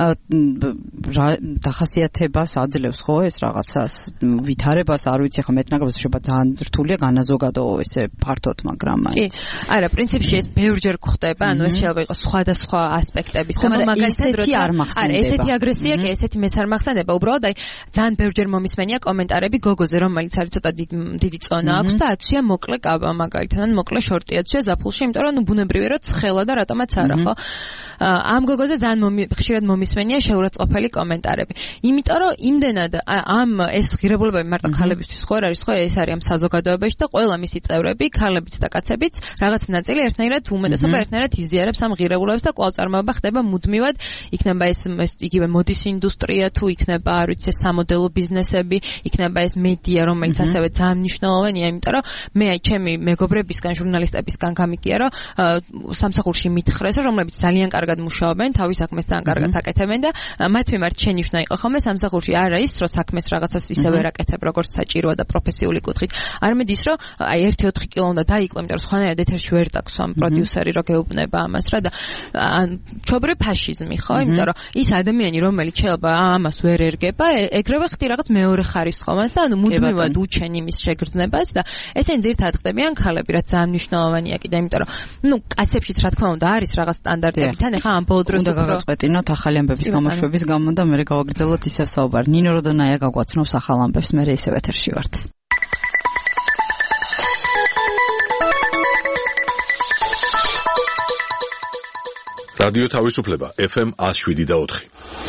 დახასიათებას აძლევს ხო ეს რაღაცას, ვითარებას არ ვიცი ხა მეტნაკლებად შეიძლება ძალიან რთულია განაზოგადოო ესე ფართოდ მაგრამ აი არა პრინციპში ეს ბევრჯერ გვხდება ანუ ეს შეიძლება იყოს სხვადასხვა ასპექტების მაგრამ მაგალითად არ მახსენდება არა ესეთი აგრესია კი ესეთი მეც არ მახსენდება უბრალოდ აი ძალიან ბევრჯერ მომისმენია კომენტარები გოგოზე რომელიც არის ცოტა დიდი წონა აქვს და აცვია მოკლე კაბა მაგალითად ან მოკლე შორტი აცვია ზაფხულში იმიტომ რომ ნუ ბუნებრივია რომ ცხელა და რატომაც არა ხო ამ გოგოზე ძალიან ხშირად მომისმენია შეურაცხყოფელი კომენტარები იმიტომ რომ იმდენად ამ ეს ღირებულებები მარტო ქალებისთვის ხო არ არის ხო ეს არის ამ საზოგადოებაში და ყველა მისი წევრები ქალებიც და კაცებიც რაღაც ნაწილი ერთნაირად უმეტესობა ერთნაირად იზიარებს ამ ღირებულებებს და კვლავ წარმოება ხდება მუდმივად იქნება ეს იგივე მოდის ინდუსტრია თუ იქნება არ ვიცი სამოდელო ბიზნესები იქნება ეს მედია რომელიც ასევე ძალიან მნიშვნელოვანია იმიტომ რომ მე აი ჩემი მეგობრებისგან ჟურნალისტებისგან გამიგია რომ სამსახურში მითხრეს რომლებიც ძალიან კარგად მუშაობენ თავის საქმეს ძალიან კარგად აკეთებენ და მათ მიმართ შენიშვნა იყო ხოლმე სამსახურში არა ის რომ საქმეს რაღაცას ისე ვერ აკეთებ როგორც საჭირო ემსახურება და პროფესიული კუთხით. არამედ ის, რომ აი ერთი ოთხი კილო უნდა დაიკლო, იმიტომ რომ სხვანაირად ეთერში ვერ დაქვს ამ პროდიუსერი რო გეუბნება ამას რა და ჩობრე ფაშიზმი ხო? იმიტომ რომ ის ადამიანი რომელიც შეიძლება ამას ვერ ერგება, ეგრევე ხდი რაღაც მეორე ხარისხოვანს და ანუ მუდმივად უჩენ იმის შეგრძნებას და ესენი ძირთად ხდებიან ქალები, რაც ძალიან მნიშვნელოვანია კიდე, იმიტომ რომ ნუ კაცებშიც რა თქმა უნდა არის რაღაც სტანდარტები, თან ახლა ამ ბოლო დროს უნდა გავაწყვეტინოთ ახალი ამბების გამოშვების გამო და მე გავაგრძელოთ ისევ საუბარი. ნინო როდონაია გაგვაცნობს ახალ ამბებს, მე ისევ ეთერში ვართ. რადიო თავისუფლება ეფ ემ one oh seven და four.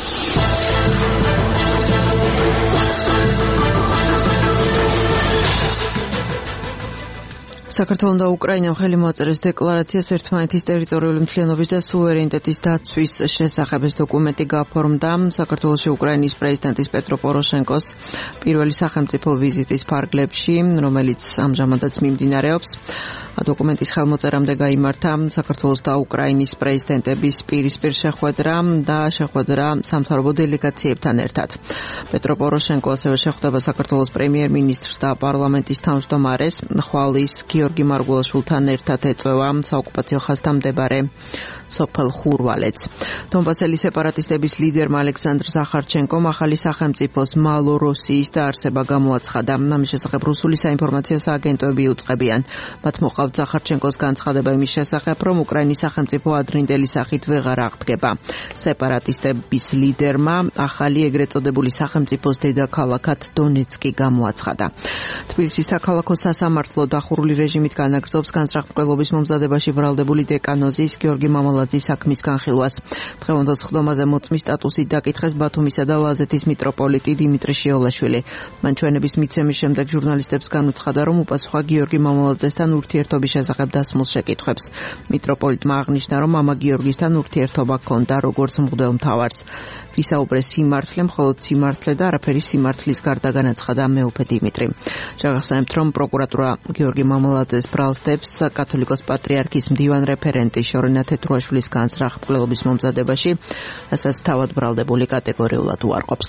საქართველოს და უკრაინამ ხელი მოაწერეს დეკლარაციას ერთმანეთის ტერიტორიული მთლიანობის და სუვერენიტეტის დაცვის შესახებ. ეს დოკუმენტი გაფორმდა საქართველოში უკრაინის პრეზიდენტის პეტრო პოროშენკოს პირველი სახელმწიფო ვიზიტის ფარგლებში, რომელიც ამჟამადაც მიმდინარეობს. დოკუმენტის ხელმოწერამდე გაიმართა საქართველოს და უკრაინის პრეზიდენტების პირისპირ შეხვედრა და შეხვედრა სამთავრობო დელეგაციებთან ერთად. პეტრო პოროშენკო ასევე შეხვდება საქართველოს პრემიერ-მინისტრს და პარლამენტის თავმჯდომარეს, ხვალის გიორგი მარგველაშვილთან ერთად ეწევა საოკუპაციო ხაზთან მდებარე სოფელ ხურვალეთს. დონბასელი სეპარატისტების ლიდერმა ალექსანდრ ზახარჩენკომ ახალი სახელმწიფოს მალოროსიის დაარსება გამოაცხადა. ამის შესახებ რუსული საინფორმაციო სააგენტოები უწყებიან. მათ მოყავთ ზახარჩენკოს განცხადება იმის შესახებ, რომ უკრაინის სახელმწიფო ადრინდელი სახით ვეღარ აღდგება. სეპარატისტების ლიდერმა ახალი ეგრეთ წოდებული სახელმწიფოს დედაქალაქად დონეცკი გამოაცხადა. თბილისის საქალაქო სასამართლო დახურული რეჟიმით განაგრძობს განსწრაფმკვლელობის მომზადებაში ბრალდებული დეკანოზის გიორგი მამალაძის საქმის განხილვას. დღევანდელ სხდომაზე მოწმის სტატუსით დაკითხეს ბათუმისა და ლაზეთის მიტროპოლიტი დიმიტრი შიოლაშვილი. მან ჩვენების მიცემის შემდეგ ჟურნალისტებს განუცხადა, რომ უპასუხა გიორგი მამალაძესთან ურთიერთობის შესახებ დასმულ შეკითხვებს. მიტროპოლიტმა აღნიშნა, რომ მამა გიორგისთან ურთიერთობა ჰქონდა როგორც მღვდელ მთავარს. ვისაუბრეს სიმართლე, მხოლოდ სიმართლე და არაფერი სიმართლის გარდა, განაცხადა მეუფე დიმიტრი. შეგახსენებთ, რომ პროკურატურა გიორგი მამალაძეს ბრალდებს კათოლიკოს პატრიარქის მდივან რეფერენტი შორენა თეთრუაშვილის განსწრაფმკვლელობის მომზადებაში, რასაც თავად ბრალდებული კატეგორიულად უარყოფს.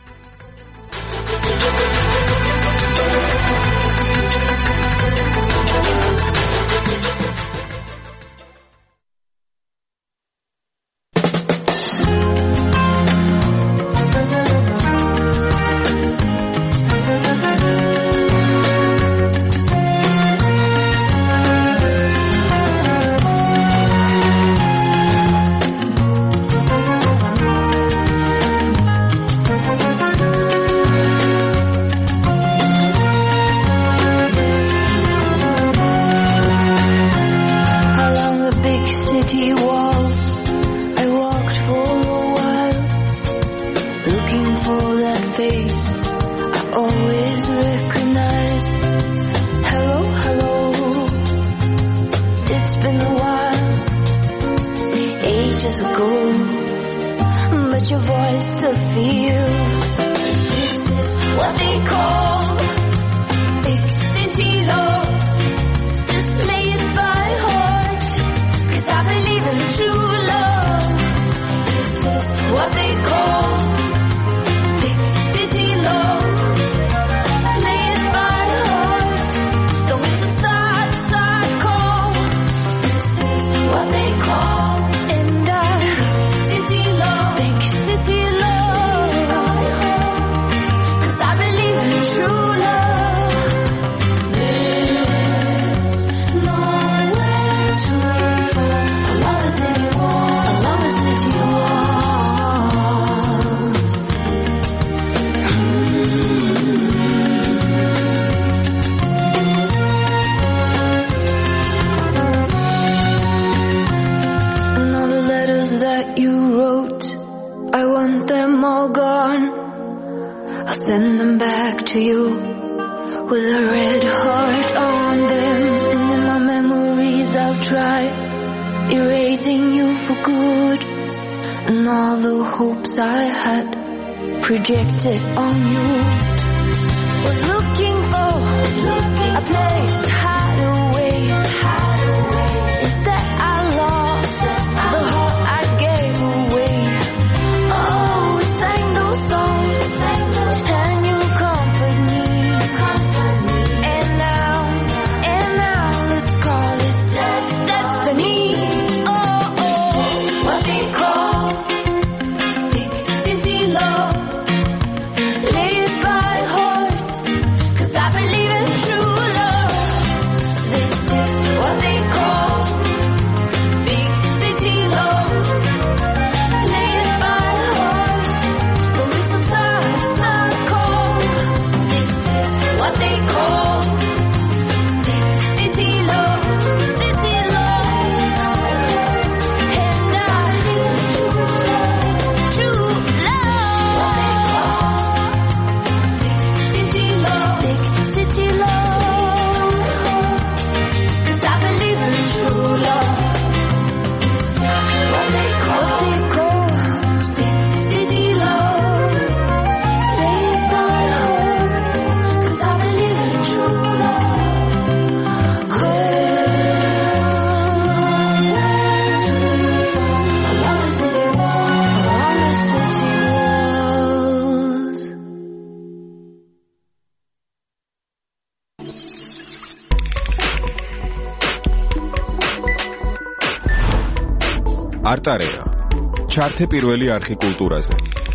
Projected on you. Was looking for a place to hide away. Instead I lost the heart I gave away. Oh, we sang those songs and you comfort me. არტარეა. ჩართე პირველი არხი კულტურაზე.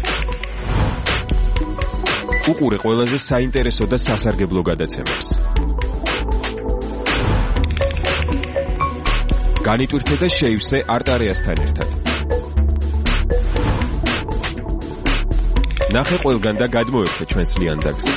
უყურე ყველაზე საინტერესო და სასარგებლო გადაცემებს. განიტვირთე და შეივსე არტარეასთან ერთად. ნახე ყველგან და გადმოერთე ჩვენს ლიანდაგზე.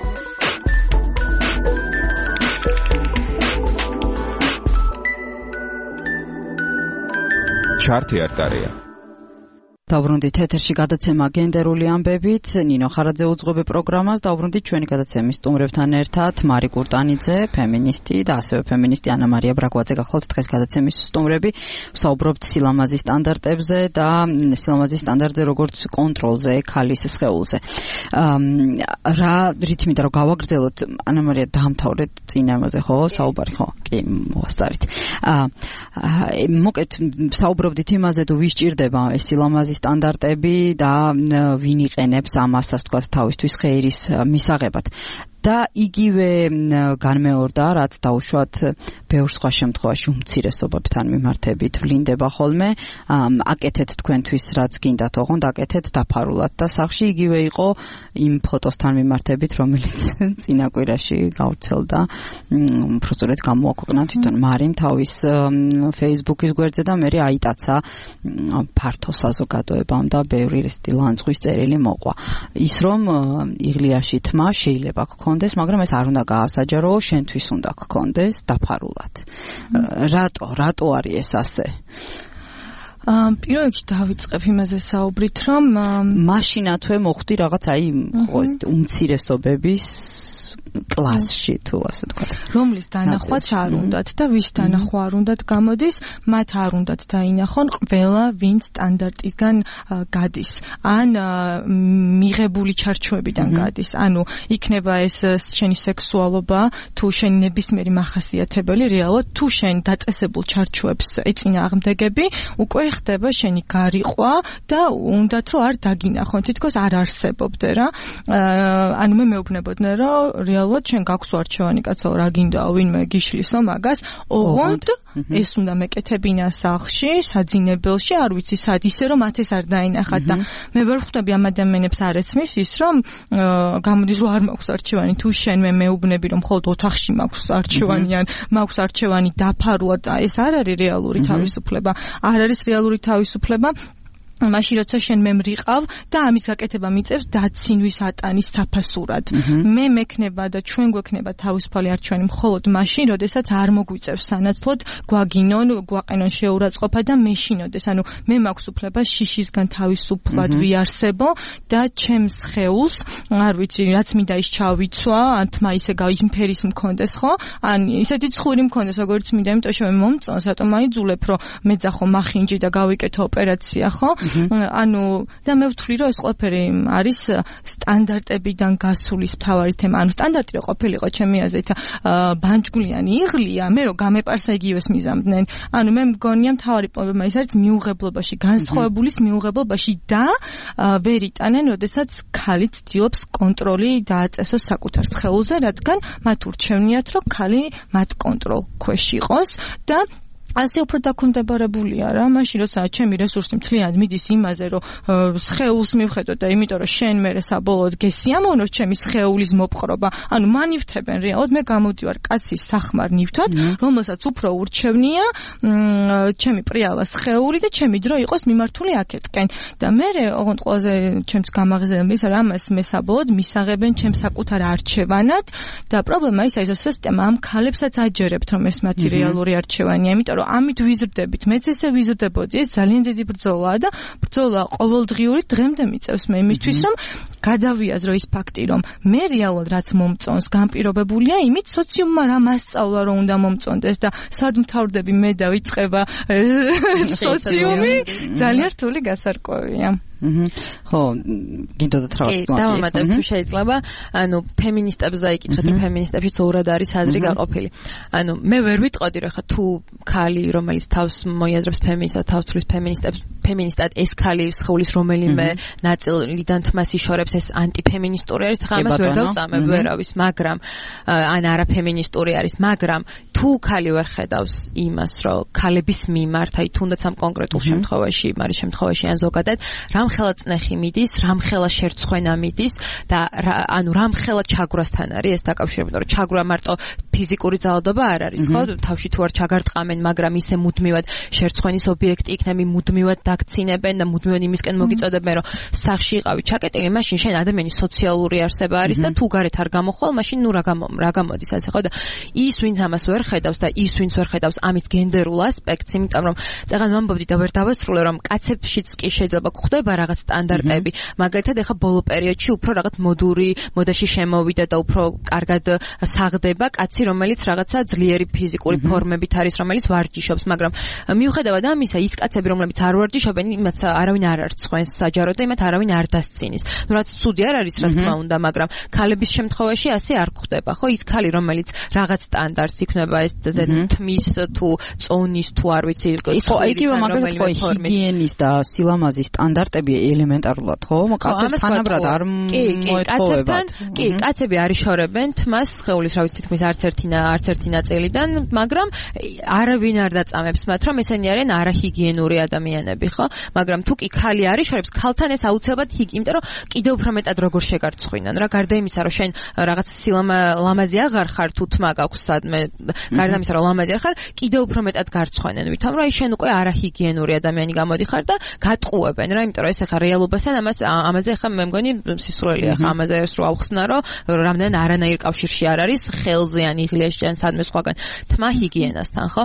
ჩართე არტარეა. დაუბრუნდით ეთერში გადაცემა გენდერული ამბებით. ნინო ხარაძე უძღვები პროგრამას. დაუბრუნდით ჩვენი გადაცემის სტუმრებთან ერთად მარი კურტანიძე, ფემინისტი და ასევე ფემინისტი ანა მარია ბრაგვაძე გახლავთ დღეს გადაცემის სტუმრები. ვსაუბრობთ სილამაზის სტანდარტებზე და სილამაზის სტანდარტზე როგორც კონტროლზე, ქალის სხეულზე. რა რითმი და რა გავაგრძელოთ ანა მარია დაამთავრეთ წინამაზე ხო საუბარი ხო? კი მოვასწარით. მოკეთ ვსაუბრობდით იმაზე თუ ვის ჭირდება ეს სილამაზის სტანდარტები და ვინ იყენებს ამასაც თქვა თავისთვის ხეირის მისაღებად. და იგივე განმეორდა, რაც დაუშვათ ბევრ სხვა შემთხვევაში უმცირესობებთან მიმართებით ვლინდება ხოლმე. აკეთეთ თქვენთვის რაც გინდათ, ოღონდ აკეთეთ დაფარულად და სახში იგივე იყო იმ ფოტოსთან მიმართებით, რომელიც წინა კვირაში გავრცელდა. უბრალოდ გამოაქვეყნა თვითონ მარიმ თავის Facebook-ის გვერდზე და მე აიტაცა ფართო საზოგადოებამ და ბევრი ლანძღვის წერილი მოყვა. ის რომ იღლიაში თმა შეიძლება გქონდეს, მაგრამ ეს არ უნდა გაასაჯარო, შენთვის უნდა გქონდეს დაფაულად. რატო, რატო არის ეს ასე? პირველ რიგში დავიწყებ იმაზე საუბრით, რომ მაშინათვე მოხვდი რაღაც აი უმცირესობების კლასში თუ ასე ვთქვათ. რომლის დანახვაც არ უნდათ და ვის დანახვა არ უნდათ გამოდის, მათ არ უნდათ დაინახონ ყველა ვინც სტანდარტისგან გადის. ან მიღებული ჩარჩოებიდან გადის. ანუ იქნება ეს შენი სექსუალობა, თუ შენი ნებისმიერი მახასიათებელი რეალურად, თუ შენ დაწესებულ ჩარჩოებს ეწინააღმდეგები, უკვე ხდება შენი გარიყვა და უნდათ რომ არ დაგინახონ, თითქოს არ არსებობდე რა. ანუ მე მეუბნებოდნენ რომ რეალურად შენ გაქვს არჩევანი კაცო, რა გინდაო, ვინმე გიშლისო მაგას, ოღონდ ეს უნდა მეკეთებინა სახლში, საძინებელში, არ ვიცი სად, ისე რომ მათ ეს არ დაინახათ და მე ვერ ხვდები ამ ადამიანებს არ ეცმის ის რომ გამოდის რომ არ მაქვს არჩევანი, თუ შენ მე მეუბნები რომ მხოლოდ ოთახში მაქვს არჩევანი ან მაქვს არჩევანი დაფარულად, ეს არ არის რეალური თავისუფლება, არ არის რეალური თავისუფლება. მაშინ როცა შენ მე მრიყავ და ამის გაკეთება მიწევს დაცინვის ატანის საფასურად. მე მექნება და ჩვენ გვექნება თავისუფალი არჩევანი მხოლოდ მაშინ, როდესაც არ მოგვიწევს სანაცვლოდ გვაგინონ, გვაყენონ შეურაცხყოფა და მეშინოდეს. ანუ მე მაქვს უფლება შიშისგან თავისუფლად ვიარსებო და ჩემს ხეულს, არ ვიცი, რაც მინდა ის ჩავიცვა, ან თმა ისე გაიმფერის მქონდეს, ხო? ან ისეთი ცხური მქონდეს, როგორც მინდა, იმიტომ რომ მე მომწონს, რატომ აიძულებ, რომ მეძახო მახინჯი და გავიკეთო ოპერაცია, ხო? ანუ და მე ვთვლი რომ ეს ყველაფერი არის სტანდარტებიდან გასულის მთავარი თემა. ანუ სტანდარტი რო ყოფილიყო ჩემი აზრით ბანჯგვლიანი იღლია, მე რო გამეპარსა იგივეს მიზამდნენ. ანუ მე მგონია მთავარი პრობლემა ის არის მიუღებლობაში, განსხვავებულის მიუღებლობაში და ვერ იტანენ, როდესაც ქალი ცდილობს კონტროლი დააწესოს საკუთარ სხეულზე, რადგან მათ ურჩევნიათ რომ ქალი მათ კონტროლ ქვეშ იყოს და ასე უფრო დაქვემდებარებულია რა, მაშინ როცა ჩემი რესურსი მთლიანად მიდის იმაზე, რომ სხეულს მივხედო და იმიტომ რომ შენ მერე საბოლოოდ გესიამოვნოს ჩემი სხეულის მოპყრობა, ანუ მანივთებენ რეალურად, მე გამოდივარ კაცის სახმარ ნივთად, რომელსაც უფრო ურჩევნია ჩემი პრიალა სხეული და ჩემი დრო იყოს მიმართული აქეთკენ და მე ოღონდ ყველაზე ჩემს გამაღიზებული ის რა, ამას მე საბოლოოდ მისაღებენ ჩემს საკუთარ არჩევანად და პრობლემა ისაა, რომ სისტემა ამ ქალებსაც აჯერებთ, რომ ეს მათი რეალური არჩევანია, იმიტომ რომ ამით ვიზრდებით, მეც ესე ვიზრდებოდი, ეს ძალიან დიდი ბრძოლაა და ბრძოლა ყოველდღიური დღემდე მიწევს მე იმისთვის, რომ გადავიაზრო ის ფაქტი, რომ მე რეალურად რაც მომწონს, განპირობებულია იმით სოციუმმა რა მასწავლა, რომ უნდა მომწონდეს და სად მთავრდები მე და ვიწყება სოციუმი, ძალიან რთული გასარკვევია. ხო, გინდოდათ რაღაც კი, დავამატებ თუ შეიძლება. ანუ ფემინისტებს დაიკითხეთ, რომ ფემინისტებშიც ორად არის აზრი გაყოფილი. ანუ მე ვერ ვიტყოდი რა ხა თუ ქალი რომელიც თავს მოიაზრებს ფემინისტად, თავს თulis ფემინისტებს, ფემინისტად ეს ქალი სხეულის რომელიმე ნაწილიდან თმას იშორებს, ეს ანტიფემინისტური არის, ხა ამას ვერ დავწამებ ვერავის, მაგრამ ან არაფემინისტური არის, მაგრამ თუ ქალი ვერ ხედავს იმას, რომ ქალების მიმართ, აი თუნდაც ამ კონკრეტულ შემთხვევაში, მაგრამ შემთხვევაში ან ზოგადად, რამხელა წნეხი მიდის, რამხელა შერცხვენა მიდის და ანუ რამხელა ჩაგვრასთან არის ეს დაკავშირებული, რომ ჩაგვრა მარტო ფიზიკური ძალადობა არ არის, ხო? თავში თუ არ ჩაგარტყამენ, მაგრამ ისე მუდმივად შერცხვენის ობიექტი იქნები, მუდმივად დაგცინებენ და მუდმივად იმისკენ მოგიწოდებენ, რომ სახში იყავი ჩაკეტილი, მაშინ შენ ადამიანის სოციალური არსება არის და თუ გარეთ არ გამოხვალ, მაშინ ნუ რა რა გამოდის ასე, ხო? და ის ვინც ამას ვერ ხედავს და ის ვინც ვერ ხედავს ამის გენდერულ ასპექტს, იმიტომ რომ წეგან ვამბობდი და ვერ დავასრულე, რომ კაცებშიც კი შეიძლება გვხვდება რაღაც სტანდარტები, მაგალითად ეხა ბოლო პერიოდში უფრო რაღაც მოდური, მოდაში შემოვიდა და უფრო კარგად საღდება კაცი, რომელიც რაღაცა ძლიერი ფიზიკური ფორმებით არის, რომელიც ვარჯიშობს, მაგრამ მიუხედავად ამისა, ის კაცები, რომლებიც არ ვარჯიშობენ, იმათ არავინ არ არცხვენს საჯაროდ და იმათ არავინ არ დასცინის. ნუ რაც ცუდი არ არის, რა თქმა უნდა, მაგრამ ქალების შემთხვევაში ასე არ გვხდება, ხო? ის ქალი, რომელიც რაღაც სტანდარტს იქნება ეს თმის თუ წონის თუ არ ვიცი, ხო, იგივე მაგალითად ხო ჰიგიენის და სილამაზის სტანდარტები ელემენტარულად, ხო? კაცებს თანაბრად არ მოეთხოვებათ. კი, კაცები არ იშორებენ თმას სხეულის, რა ვიცი, თითქმის არც ერთი არც ერთი ნაწილიდან, მაგრამ არავინ არ დაწამებს მათ, რომ ესენი არიან არაჰიგიენური ადამიანები, ხო? მაგრამ თუ კი ქალი არ იშორებს, ქალთან ეს აუცილებლად ჰიგ, იმიტომ რომ კიდევ უფრო მეტად როგორ შეგარცხვინონ რა, გარდა იმისა, რომ შენ რაღაც სილამაზი აღარ ხარ თუ თმა გაქვს სადმე, გარდა იმისა, რომ ლამაზი არ ხარ, კიდევ უფრო მეტად გარცხვენენ, ვითომ რომ აი შენ უკვე არაჰიგიენური ადამიანი გამოდიხარ და გატყუებენ რა, იმიტომ რომ ეს ახლა რეალობასთან ამას ამაზე ახლა მე მგონი სისულელია ახლა ამაზე ეს რო ავხსნა, რომ რამდენ არანაირ კავშირში არ არის ხელზე ან იღლიაში ან სადმე სხვაგან თმა ჰიგიენასთან, ხო?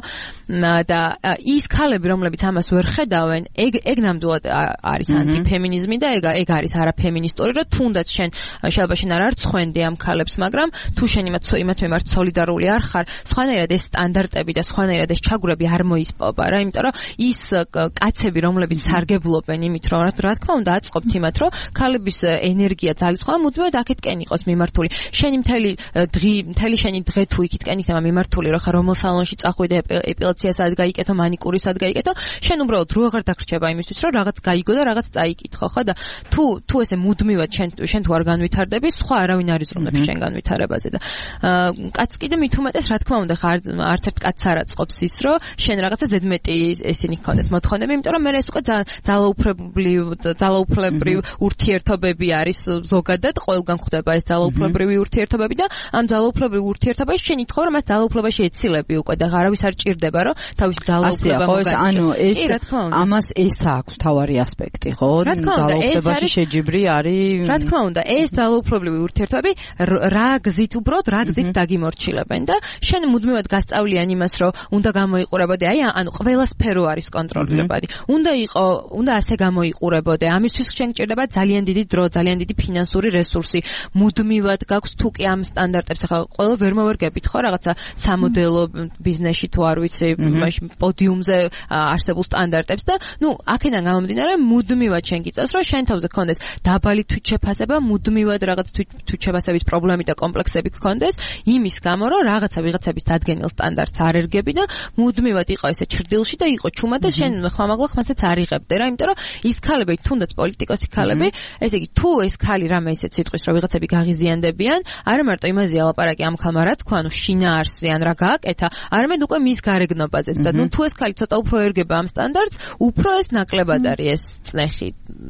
და ის ქალები, რომლებიც ამას ვერ ხედავენ, ეგ ეგ ნამდვილად არის ანტიფემინიზმი და ეგ ეგ არის არაფემინისტური, რომ თუნდაც შენ შეიძლება შენ არ არცხვენდი ამ ქალებს, მაგრამ თუ შენ იმათ იმათ მიმართ სოლიდარული არ ხარ, სხვანაირად ეს სტანდარტები და სხვანაირად ეს ჩაგვრები არ მოისპობა რა, იმიტომ რომ ის კაცები, რომლებიც სარგებლობენ იმით, რომ რა თქმა უნდა აწყობთ იმათ, რომ ქალების ენერგია ძალისხმევა მუდმივად აქეთკენ იყოს მიმართული. შენი მთელი დღი, მთელი შენი დღე თუ იქითკენ იქნება მიმართული, რომ ხა რომელ სალონში წახვიდე, ეპილაციას ad გაიკეთო, მანიკურის ad გაიკეთო, შენ უბრალოდ დრო აღარ დაგრჩება იმისთვის, რომ რაღაც გაიგო და რაღაც წაიკითხო, ხო? და თუ თუ ესე მუდმივად შენ შენ თუ არ განვითარდები, სხვა არავინ არ იზრუნებს შენ განვითარებაზე და კაცს კიდე მით უმეტეს, რა თქმა უნდა, არც ერთ კაცს არ აწყობს ის, რომ შენ რაღაცა ზედმეტი ესენი გქონდეს მოთხოვნები, იმიტომ რომ მე ეს უკვე ძალაუფლებული ძალაუფლებრივი ურთიერთობები არის ზოგადად, ყველგან ხდება ეს ძალაუფლებრივი ურთიერთობები და ამ ძალაუფლებრივ ურთიერთობაში შენ ითხოვ, რომ მას ძალაუფლებაში ეცილები უკვე და არავის არ ჭირდება, რომ თავის ძალაუფლება მოგაჩნდეს. ანუ ეს ამას ეს აქვს თავარი ასპექტი, ხო? ძალაუფლებაში შეჯიბრი არის. რა თქმა უნდა, ეს ძალაუფლებრივი ურთიერთობები რა გზით უბრალოდ რა გზით დაგიმორჩილებენ და შენ მუდმივად გასწავლიან იმას, რომ უნდა გამოიყურებოდე, აი ანუ ყველა სფერო არის კონტროლებადი. უნდა იყო, უნდა ასე გამოიყურებოდე. ამისთვის შენ გჭირდება ძალიან დიდი დრო, ძალიან დიდი ფინანსური რესურსი. მუდმივად გაქვს თუ კი ამ სტანდარტებს ახლა ყველა ვერ მოვერგებით ხო რაღაცა სამოდელო ბიზნესში თუ არ ვიცი, მაშინ პოდიუმზე არსებულ სტანდარტებს და ნუ აქედან გამომდინარე მუდმივად შენ გიწევს, რომ შენ თავზე გქონდეს დაბალი თვითშეფასება, მუდმივად რაღაც თვითშეფასების პრობლემები და კომპლექსები გქონდეს, იმის გამო რომ რაღაცა ვიღაცების დადგენილ სტანდარტს არ ერგები და მუდმივად იყო ესე ჩრდილში და იყო ჩუმა და შენ ხმამაღლა ხმასაც არ იღებდე რა, იმიტომ რომ ის ქალები თუნდაც პოლიტიკოსი ქალები, ესე იგი თუ ეს ქალი რამე ისეთ სიტყვის რომ ვიღაცები გაღიზიანდებიან, არა მარტო იმაზე ალაპარაკი ამ ქალმა რა თქვა, ნუ შინაარსზე ან რა გააკეთა, არამედ უკვე მის გარეგნობაზეც და ნუ თუ ეს ქალი ცოტა უფრო ერგება ამ სტანდარტს, უფრო ეს ნაკლებად არის ეს წნეხი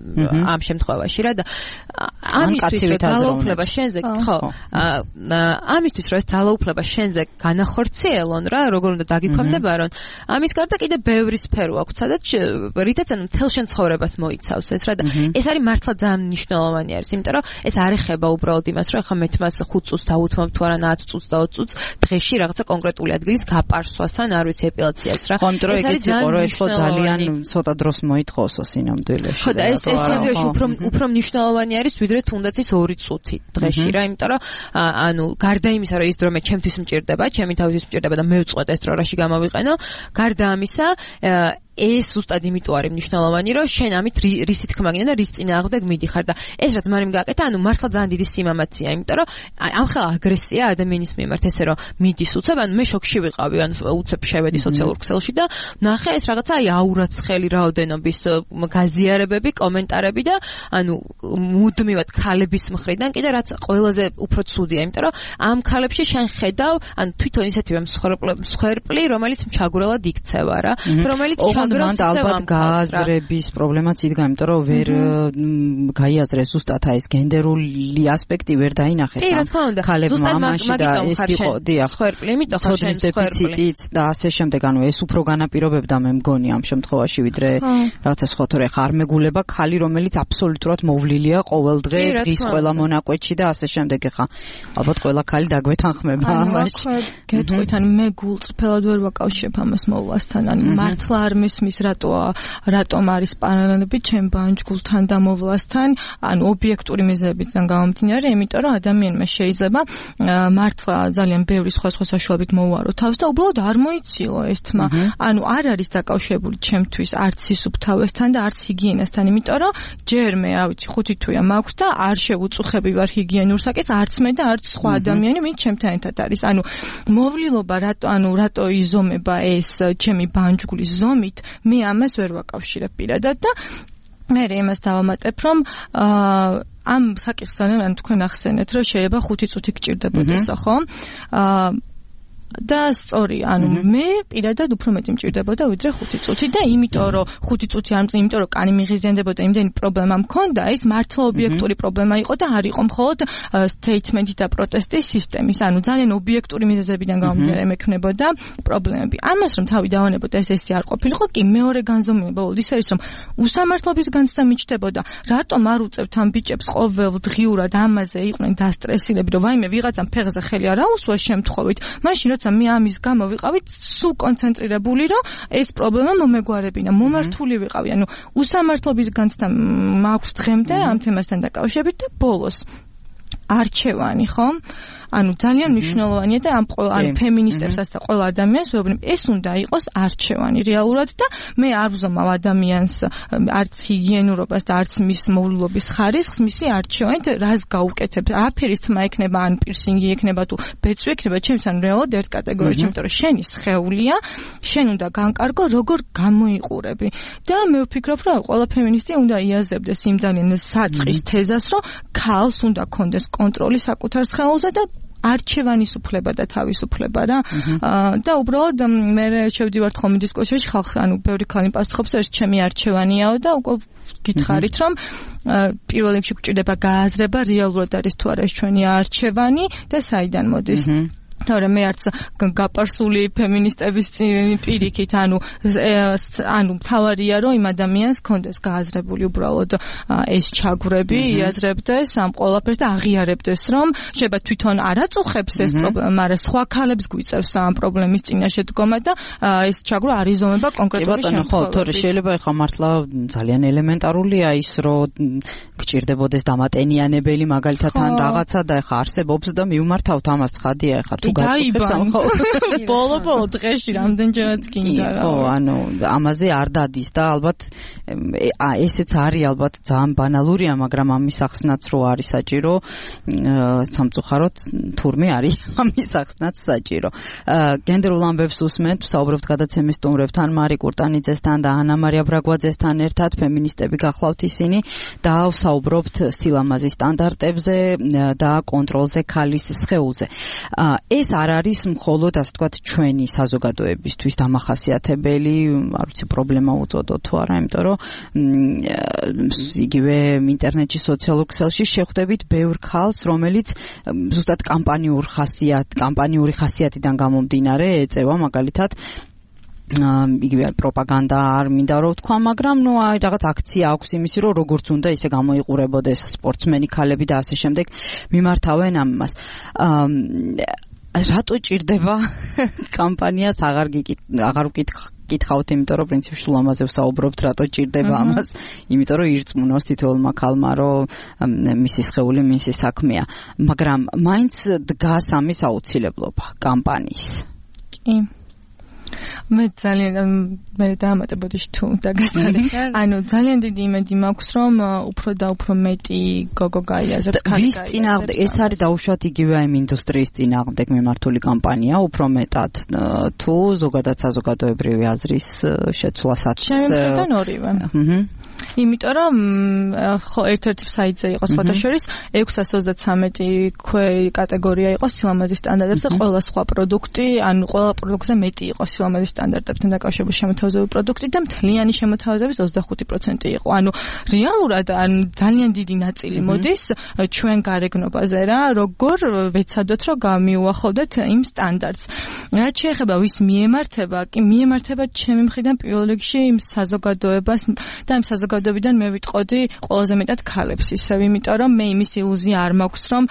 ამ შემთხვევაში რა და ამისთვის რომ ძალაუფლება შენზე, ხო, ამისთვის რომ ეს ძალაუფლება შენზე განახორციელონ რა, როგორ უნდა დაგიქვემდებარონ, ამის გარდა კიდე ბევრი სფერო აქვს, სადაც რითაც ანუ მთელ შენ ცხოვრებას მოიცავს ეს რა და ეს არის მართლა ძალიან მნიშვნელოვანი არის, იმიტომ რომ ეს არ ეხება უბრალოდ იმას, რომ ახლა მე თმას ხუთ წუთს დავუთმობ თუ არა ათი წუთს და ოცი წუთს დღეში რაღაცა კონკრეტული ადგილის გაპარსვას ან არ ვიცი ეპილაციას რა. ხო, იმიტომ რომ ეგეც იყო, რომ ეს ხო ძალიან ცოტა დროს მოითხოვსო სინამდვილეში. ხო და ეს ეს სინამდვილეში უფრო უფრო მნიშვნელოვანი არის ვიდრე თუნდაც ის ორი წუთი დღეში რა, იმიტომ რომ ანუ გარდა იმისა, რომ ის დრო მე ჩემთვის მჭირდება, ჩემი თავისთვის მჭირდება და მე ვწყვეტ ეს დრო რაში გამოვიყენო, გარდა ამისა ეს ზუსტად იმიტომ არის მნიშვნელოვანი, რომ შენ ამით რისი თქმა გინდა და რის წინააღმდეგ მიდიხარ და ეს რაც მარი მგაკეთა, ანუ მართლა ძალიან დიდი სიმამაცია, იმიტომ რომ ამ ხელ აგრესია ადამიანის მიმართ ესე რომ მიდის უცებ, ანუ მე შოქში ვიყავი, ანუ უცებ შევედი სოციალურ ქსელში და ნახე ეს რაღაცა აი აურაცხელი რაოდენობის გაზიარებები, კომენტარები და ანუ მუდმივად ქალების მხრიდან კიდე რაც ყველაზე უფრო ცუდია, იმიტომ რომ ამ ქალებში შენ ხედავ, ანუ თვითონ ისეთივე მსხვერპლი, რომელიც ჩაგვრელად იქცევა რა, რომელიც მან ალბათ გააზრების პრობლემაც იდგა, იმიტომ რომ ვერ გაიაზრეს ზუსტად ეს გენდერული ასპექტი ვერ დაინახეს. კი, რა თქმა უნდა. ქალებმა ამაში და ეს იყო, დიახ, მსხვერპლი, იმიტომ ხარ შენ დეფიციტიც და ასე შემდეგ, ანუ ეს უფრო განაპირობებდა მე მგონი ამ შემთხვევაში, ვიდრე რაღაცა სხვა თორე ხარ მეგულება ქალი, რომელიც აბსოლუტურად მოვლილია ყოველდღე დღის ყველა მონაკვეთში და ასე შემდეგ, ხა ალბათ ყველა ქალი დაგვეთანხმება ამაში. გეტყვით, ანუ მე გულწრფელად ვერ ვაკავშირებ ამას მოვლასთან, ანუ მართლა არ მისმის რატოა რატომ არის პარალელები ჩემ ბანჯგულთან და მოვლასთან, ანუ ობიექტური მიზეზებიდან გამომდინარე, იმიტომ რომ ადამიანმა შეიძლება მართლა ძალიან ბევრი სხვა სხვა საშუალებით მოუარო თავს და უბრალოდ არ მოიცილო ეს თმა. ანუ არ არის დაკავშირებული ჩემთვის არც სისუფთავესთან და არც ჰიგიენასთან, იმიტომ რომ ჯერ მე, რა ვიცი, ხუთი თვეა მაქვს და არ შევუწუხები ვარ ჰიგიენურ საკითხს, არც მე და არც სხვა ადამიანი, ვინც ჩემთან ერთად არის. ანუ მოვლილობა რატო, ანუ რატო იზომება ეს ჩემი ბანჯგულის ზომით, მე ამას ვერ ვაკავშირებ პირადად და მე იმას დავამატებ, რომ ამ საკითხთან ანუ თქვენ ახსენეთ, რომ შეიძლება ხუთი წუთი გჭირდებოდესა, ხო? და სწორი, ანუ მე პირადად უფრო მეტი მჭირდებოდა ვიდრე ხუთი წუთი და იმიტომ რომ ხუთი წუთი არ მწინ, იმიტომ რომ კანი მიღიზიანდებოდა, იმდენი პრობლემა მქონდა, ეს მართლა ობიექტური პრობლემა იყო და არ იყო მხოლოდ სტეითმენტი და პროტესტის სისტემის, ანუ ძალიან ობიექტური მიზეზებიდან გამომდინარე მექნებოდა პრობლემები. ამას რომ თავი დავანებოდა ეს ესე არ ყოფილიყო, კი მეორე განზომილება ის არის, რომ უსამართლობის განცდა მიჩნდებოდა, რატომ არ უწევთ ამ ბიჭებს ყოველდღიურად ამაზე იყვნენ დასტრესილები, რომ ვაიმე ვიღაცამ ფეხზე ხელი არ აუსვა შემთხვევით, მაშინ მე ამის გამო ვიყავი სულ კონცენტრირებული, რომ ეს პრობლემა მომეგვარებინა, მომართული ვიყავი, ანუ უსამართლობის განცდა მაქვს დღემდე ამ თემასთან დაკავშირებით და ბოლოს არჩევანი, ხო? ანუ ძალიან მნიშვნელოვანია და ამ ანუ ფემინისტებსაც და ყველა ადამიანს ვეუბნებ, ეს უნდა იყოს არჩევანი რეალურად და მე არ ვზომავ ადამიანს არც ჰიგიენურობას და არც მის მოვლილობის ხარისხს, მისი არჩევანით რას გაუკეთებ, რაფერის თმა ექნება, ან პირსინგი ექნება თუ ბეწვი ექნება, ჩემს ან რეალურად ერთ კატეგორიაში, იმიტომ რომ შენი სხეულია, შენ უნდა განკარგო, როგორ გამოიყურები. და მე ვფიქრობ, რომ ყველა ფემინისტი უნდა იაზებდეს იმ ძალიან საწყის თეზას, რომ ქალს უნდა კონდეს კონტროლი საკუთარ სხეულზე და არჩევანის უფლება და თავისუფლება რა. და უბრალოდ მე შევდივართ ხოლმე დისკუსიაში, ხალხი ანუ ბევრი ქალი პასუხობს, ეს ჩემი არჩევანიაო და უკვე გითხარით, რომ პირველ რიგში გვჭირდება გააზრება, რეალურად არის თუ არა ეს ჩვენი არჩევანი და საიდან მოდის. თორე მე არც გაპარსული ფემინისტების პირიქით, ანუ ანუ მთავარია რომ იმ ადამიანს კონდეს გააზრებული უბრალოდ ეს ჩაგვრები, იაზრებდეს ამ ყველაფერს და აღიარებდეს, რომ შეიძლება თვითონ არ აწუხებს ეს პრობლემა, მაგრამ სხვა ქალებს გვიწევს ამ პრობლემის წინაშე დგომა და ეს ჩაგვრა არ იზომება კონკრეტული შემთხვევებით. ხო, თორე შეიძლება ეხლა მართლა ძალიან ელემენტარულია ის, რომ გჭირდებოდეს დამატენიანებელი მაგალითად ან რაღაცა და ეხლა არსებობს და მივმართავთ ამას ცხადია ეხლა თუ გაიწევს ხო ბოლო-ბოლო დღეში რამდენჯერაც გინდა რა. ხო, ანუ ამაზე არ დადის და ალბათ ესეც არის ალბათ ძალიან ბანალურია, მაგრამ ამის ახსნაც რო არის საჭირო, სამწუხაროდ თურმე არის ამის ახსნაც საჭირო. გენდერულ ამბებს უსმენთ, საუბრობთ გადაცემის სტუმრებთან, მარი კურტანიძესთან და ანა მარია ბრაგვაძესთან ერთად, ფემინისტები გახლავთ ისინი და საუბრობთ სილამაზის სტანდარტებზე და კონტროლზე ქალის სხეულზე. ეს არ არის მხოლოდ ასე ვთქვათ ჩვენი საზოგადოებისთვის დამახასიათებელი, არ ვიცი პრობლემა უწოდოთ თუ არა, იმიტომ რომ იგივე ინტერნეტში სოციალურ ქსელში შეხვდებით ბევრ ქალს, რომელიც ზუსტად კამპანიურ ხასიათ, კამპანიური ხასიათიდან გამომდინარე ეწევა მაგალითად იგივე პროპაგანდა არ მინდა რომ ვთქვა, მაგრამ ნუ აი რაღაც აქცია აქვს იმისი, რომ როგორც უნდა ისე გამოიყურებოდეს სპორტსმენი ქალები და ასე შემდეგ მიმართავენ ამას. რატო ჭირდება კამპანიას აღარ აღარ ვკითხავთ, იმიტომ რომ პრინციპში სულ ამაზე ვსაუბრობთ, რატო ჭირდება ამას, იმიტომ რომ ირწმუნოს თითოეულმა ქალმა, რომ მისი სხეული მისი საქმეა, მაგრამ მაინც დგას ამის აუცილებლობა კამპანიის. კი. მე ძალიან მე დამატებოდი თუ დაგასწრე. ანუ ძალიან დიდი იმედი მაქვს, რომ უფრო და უფრო მეტი გოგო გაიაზრებს ქალი. ვის წინააღმდეგ ეს არის დაუშვათ იგივე ამ ინდუსტრიის წინააღმდეგ მიმართული კამპანია, უფრო მეტად თუ ზოგადად საზოგადოებრივი აზრის შეცვლასაც. შემდგომ ორივე. აჰა. იმიტომ რომ ხო ერთ-ერთი საიტზე იყო სხვათა შორის ექვსას ოცდათრამეტი ქვე კატეგორია იყო სილამაზის სტანდარტებზე, ყველა სხვა პროდუქტი, ანუ ყველა პროდუქტზე მეტი იყო სილამაზის სტანდარტებთან დაკავშირებული შემოთავაზებული პროდუქტი და მთლიანი შემოთავაზების ოცდახუთი პროცენტი იყო. ანუ რეალურად ანუ ძალიან დიდი ნაწილი მოდის ჩვენ გარეგნობაზე რა, როგორ ვეცადოთ რომ გამიუახლოვდეთ იმ სტანდარტს. რაც შეეხება ვის მიემართება, კი მიემართება ჩემი მხრიდან პირველ რიგში იმ საზოგადოებას და იმ საზოგადოებიდან მე ვიტყოდი ყველაზე მეტად ქალებს ისევ, იმიტომ რომ მე იმის ილუზია არ მაქვს, რომ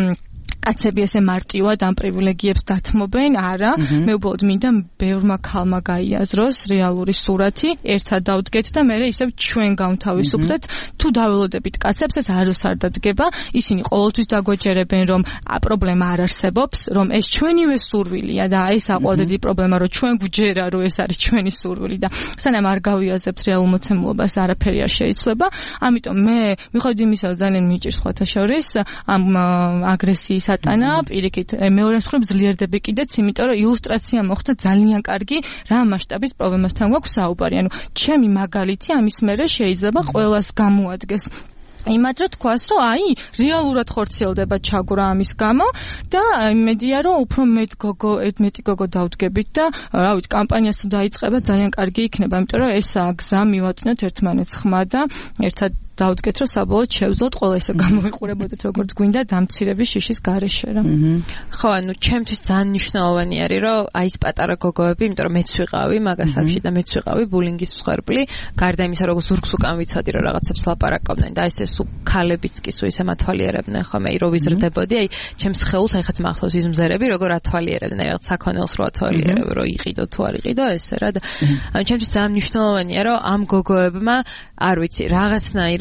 კაცები ესე მარტივად ამ პრივილეგიებს დათმობენ, არა, მე უბრალოდ მინდა ბევრმა ქალმა გაიაზროს რეალური სურათი, ერთად დავდგეთ და მე ისევ ჩვენ გავთავისუფლდეთ, თუ დაველოდებით კაცებს ეს აროს არ დადგება, ისინი ყოველთვის დაგვეჯერებენ, რომ პრობლემა არ არსებობს, რომ ეს ჩვენივე სურვილია და ეს აყოლდა დიდი პრობლემა, რომ ჩვენ გვჯერა, რომ ეს არის ჩვენი სურვილი და სანამ არ გავიაზრებთ რეალურ მოცემულობას, არაფერი არ შეიძლება. ამიტომ მე მიხედვით იმისა, რომ ძალიან მიჭირს სხვათა შორის ამ აგრესიის ატანა, პირიქით მეორე მხრივ ძლიერდები კიდეც, იმიტომ რომ ილუსტრაცია მოხდა ძალიან კარგი რა მასშტაბის პრობლემასთან გვაქვს საუბარი. ანუ ჩემი მაგალითი ამის მერე შეიძლება ყველას გამოადგეს. იმად რომ თქვას, რომ აი რეალურად ხორციელდება ჩაგვრა ამის გამო და იმედია რომ უფრო მეტ გოგო, მეტი გოგო დავდგებით და რა ვიცი, კამპანიას თუ დაიწყება ძალიან კარგი იქნება, იმიტომ რომ ეს გზა მივატნოთ ერთმანეთს ხმა და ერთად დავდგეთ, რომ საბოლოოდ შევძლოთ ყველა ისე გამოვიყურებოდეთ როგორც გვინდა დამცირების შიშის გარეშე რა. ხო, ანუ ჩემთვის ძალიან მნიშვნელოვანი არის, რომ აი ეს პატარა გოგოები, იმიტომ რომ მეც ვიყავი მაგასაკში და მეც ვიყავი ბულინგის მსხვერპლი, გარდა იმისა, რომ ზურგს უკან ვიცოდი, რომ რაღაცებს ლაპარაკობდნენ და ეს ეს ქალებიც კი სულ ისე მათვალიერებდნენ, ხომ, აი რო ვიზრდებოდი, აი ჩემს ხელს აიხაც მახსოვს ის მზერები, როგორ ათვალიერებდნენ, აი რაღაც საქონელს რო ათვალიერებ, რო იყიდო თუ არ იყიდო, ესე რა და ანუ ჩემთვის ძალიან მნიშვნელოვანია, რომ ამ გოგოებმა, არ ვიცი, რაღაცნაირად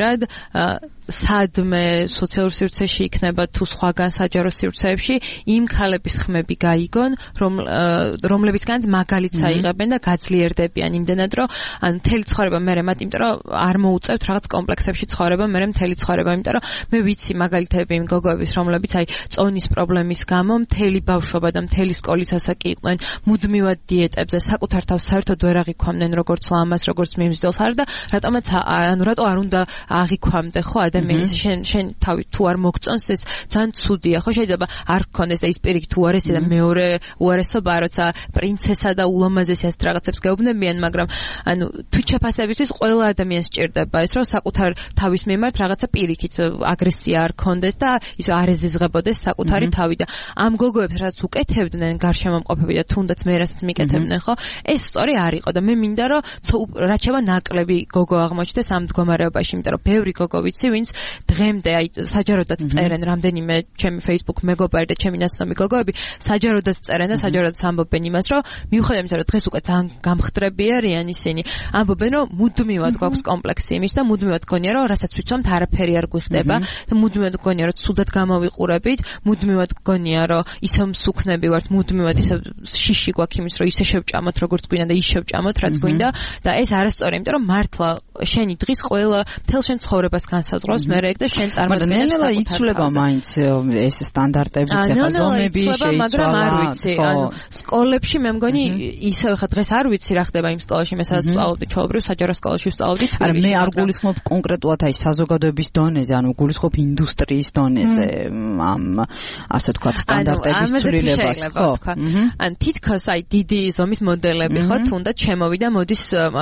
სადმე სოციალურ სივრცეში იქნება თუ სხვაგან საჯარო სივრცეებში იმ ქალების ხმები გაიგონ, რომ რომლებისგანაც მაგალითს აიღებენ და გაძლიერდებიან იმდენად, რომ ან მთელი ცხოვრება მე მათ, იმიტომ რომ არ მოუწევთ რაღაც კომპლექსებში ცხოვრება, მე მთელი ცხოვრება, იმიტომ რომ მე ვიცი მაგალითები იმ გოგოების, რომლებიც აი წონის პრობლემის გამო მთელი ბავშვობა და მთელი სკოლის ასაკი იყვნენ მუდმივად დიეტებზე, საკუთარ თავს საერთოდ ვერ აღიქვამდნენ როგორც ლამას, როგორც მიმზიდველს არ და რატომაც ანუ რატო არ უნდა აღიქვამდე ხო ადამიანის შენ შენ თავი თუ არ მოგწონს ეს ძალიან ცუდია ხო შეიძლება არ გქონდეს ის პირიქით უარესი და მეორე უარესობა როცა პრინცესა და ულამაზესი ასეთ რაღაცებს გეუბნებიან მაგრამ ანუ თუ ჩაფასებისთვის ყველა ადამიანს სჭირდება ეს რომ საკუთარ თავის მიმართ რაღაცა პირიქით აგრესია არ გქონდეს და ის არ ეზიზღებოდეს საკუთარი თავი და ამ გოგოებს რაც უკეთებდნენ გარშემომყოფები და თუნდაც მე რასაც მიკეთებდნენ ხო ეს სწორი არ იყო და მე მინდა რომ რაც შევა ნაკლები გოგო აღმოჩნდეს ამ მდგომარეობაში იმიტომ რომ ბევრი გოგო ვიცი ვინც დღემდე აი საჯაროდაც წერენ რამდენიმე ჩემი Facebook მეგობარი და ჩემი ნაცნობი გოგოები საჯაროდაც წერენ და საჯაროდაც ამბობენ იმას რომ მიუხედავად იმისა რომ დღეს უკვე ძალიან გამხდრები არიან ისინი ამბობენ რომ მუდმივად გვაქვს კომპლექსი იმის და მუდმივად გონია რომ რასაც ვიცომთ არაფერი არ გვიხდება და მუდმივად გონია რომ ცუდად გამოვიყურებით მუდმივად გონია რომ ისე მსუქნები ვართ მუდმივად ისე შიში გვაქვს იმის რომ ისე შევჭამოთ როგორც გვინდა და ის შევჭამოთ რაც გვინდა და ეს არასწორია იმიტომ რომ მართლა შენი დღის ყველა მთელ შენ ცხოვრებას განსაზღვრავს მე რეგ და შენ წარმოადგენს ნელა იცვლება მაინც ეს სტანდარტები ცეხა ზომები შეიძლება მაგრამ არ ვიცი ანუ სკოლებში მე მგონი ისევ ხა დღეს არ ვიცი რა ხდება იმ სკოლაში მე სადაც ვსწავლობდი ჩვეულებრივ საჯარო სკოლაში ვსწავლობდი არა მე არ გულისხმობ კონკრეტულად აი საზოგადოების დონეზე ანუ გულისხმობ ინდუსტრიის დონეზე ამ ასე ვთქვათ სტანდარტების ცვლილებას ხო ან თითქოს აი დიდი ზომის მოდელები ხო თუნდაც შემოვიდა მოდის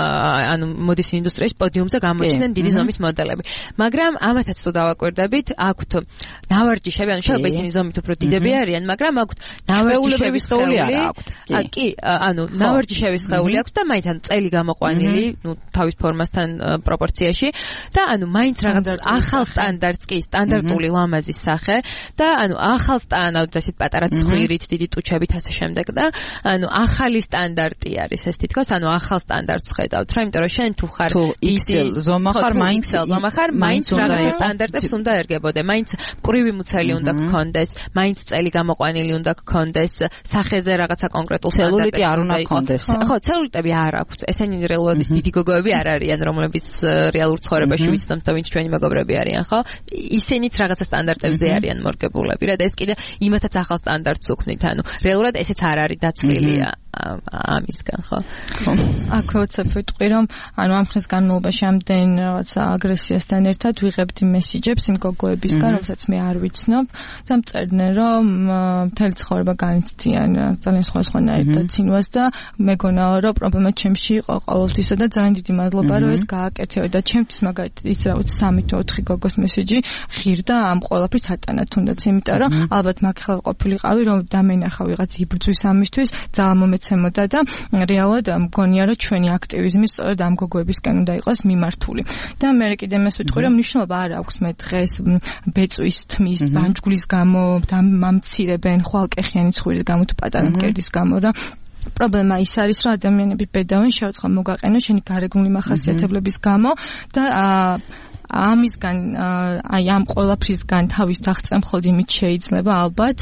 ანუ მოდის ინდუსტრიის პოდიუმზე გამოჩნდნენ დიდი ზომის მოდელები მაგრამ ამათაც თუ დავაკვირდებით აქვთ ნავარჯიშები ანუ შეიძლება ისინი ზომით უფრო დიდები არიან მაგრამ აქვთ ნავარჯიშების სხეული აქვთ კი ანუ ნავარჯიშების სხეული აქვთ და მაინც ან წელი გამოყვანილი ნუ თავის ფორმასთან პროპორციაში და ანუ მაინც რაღაც ახალ სტანდარტს კი სტანდარტული ლამაზის სახე და ანუ ახალ სტანდარტს ასეთ პატარა ცხვირით დიდი ტუჩებით ასე შემდეგ და ანუ ახალი სტანდარტი არის ეს თითქოს ანუ ახალ სტანდარტს ხედავთ რა იმიტომ რომ შენ თუ ხარ იქსელ ზომა ხარ მაინც ზომა ხარ მაინც სტანდარტებს უნდა ერგებოდე. მაინც მკვრივი მუცელი უნდა გქონდეს, მაინც წელი გამოყვანილი უნდა გქონდეს, სახეზე რაღაცა კონკრეტულ ცელულიტი არ უნდა გქონდეს. ხო, ცელულიტები არ აქვს. ესენი რეალურად დიდი გოგოები არ არიან, რომლებიც რეალურ ცხოვრებაში ვიცნობთ, ვინც ჩვენი მეგობრები არიან, ხო? ისინიც რაღაცა სტანდარტებზე არიან მორგებულები რა და ეს კიდე იმათაც ახალ სტანდარტს უქმნით, ანუ რეალურად ესეც არ არის დაცლილია ამისგან, ხო? აქვე უცებ ვიტყვი, რომ ანუ ამ ხნის განმავლობაში ამდენ რაღაცა აგრესიასთან ერთად ვიღებთ მესიჯებს იმ გოგოებისგან, რომელსაც მე არ ვიცნობ და მწერდნენ, რომ მთელი ცხოვრება განიცდიან ძალიან სხვადასხვანაირ დაცინვას და მეგონა რომ პრობლემა ჩემში იყო ყოველთვისა და ძალიან დიდი მადლობა რომ ეს გააკეთე და ჩემთვის მაგალითად ის რა ვიცი სამი თუ ოთხი გოგოს მესიჯი ღირდა ამ ყველაფრის ატანა თუნდაც იმიტომ რომ ალბათ მაგ ხელ ყოფილიყავი რომ დამენახა ვიღაც იბრძვის ამისთვის ძალიან მომეცემოდა და რეალურად მგონია რომ ჩვენი აქტივიზმი სწორედ ამ გოგოებისკენ უნდა იყოს მიმართული და მე კიდე მეს ვიტყვი რომ მნიშვნელობა არ აქვს მე დღეს ბეწვის თმის ბანჯგულის გამო მამცირებენ ხვალკეხიანი ცხვირის გამო თუ პატარა მკერდის გამო რა პრობლემა ის არის რომ ადამიანები ბედავენ შეუწყო მოგაყენო შენი გარეგნული მახასიათებლების გამო და ამისგან აი ამ ყველაფრისგან თავის დაღწევა მხოლოდ იმით შეიძლება ალბათ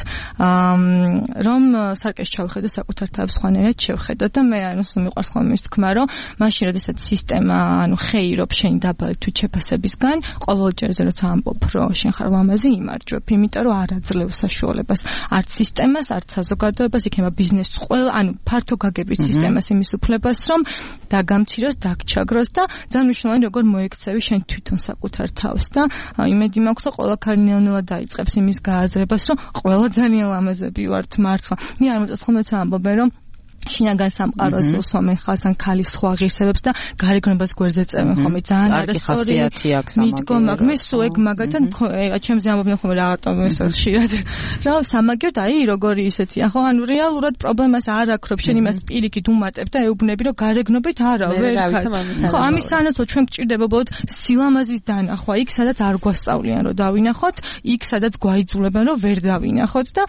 რომ სარკეს ჩავხედო საკუთარ თავს ხვანერად შევხედო და მე ანუ მიყვარს ხოლმე ის თქმა რომ მაშინ როდესაც სისტემა ანუ ხეირობ შენ დაბალი თუ ჩეფასებისგან ყოველ ჯერზე როცა ამბობ რომ შენ ხარ ლამაზი იმარჯვებ იმიტომ რომ არ აძლევს საშუალებას არც სისტემას არც საზოგადოებას იქნება ბიზნესს ყველა ანუ ფართო გაგებით სისტემას იმის უფლებას რომ დაგამციროს დაგჩაგროს და ძალიან მნიშვნელოვანი როგორ მოექცევი შენ თვითონ საკუთარ თავს და იმედი მაქვს რომ ყველა ქალი ნელ-ნელა დაიწყებს იმის გააზრებას რომ ყველა ძალიან ლამაზები ვართ მართლა მე არ მოწონს ხოლმე ამბობენ რომ შინაგან სამყაროს უსვამენ ხალხს ან ქალის სხვა ღირსებებს და გარეგნობას გვერდზე წევენ ხოლმე ძალიან არასწორი მიდგომა მაქვს მე სულ ეგ მაგათთან ჩემზე ამბობენ ხოლმე რატომ ეს ხშირად რა სამაგერთ აი როგორი ისეთია ხო ანუ რეალურად პრობლემას არ აქრობ შენ იმას პირიქით უმატებ და ეუბნები რომ გარეგნობით არა ვერ ხო ამის სანაცვლოდ ჩვენ გჭირდება ბოლოდ სილამაზის დანახვა იქ სადაც არ გვასწავლიან რომ დავინახოთ იქ სადაც გვაიძულებენ რომ ვერ დავინახოთ და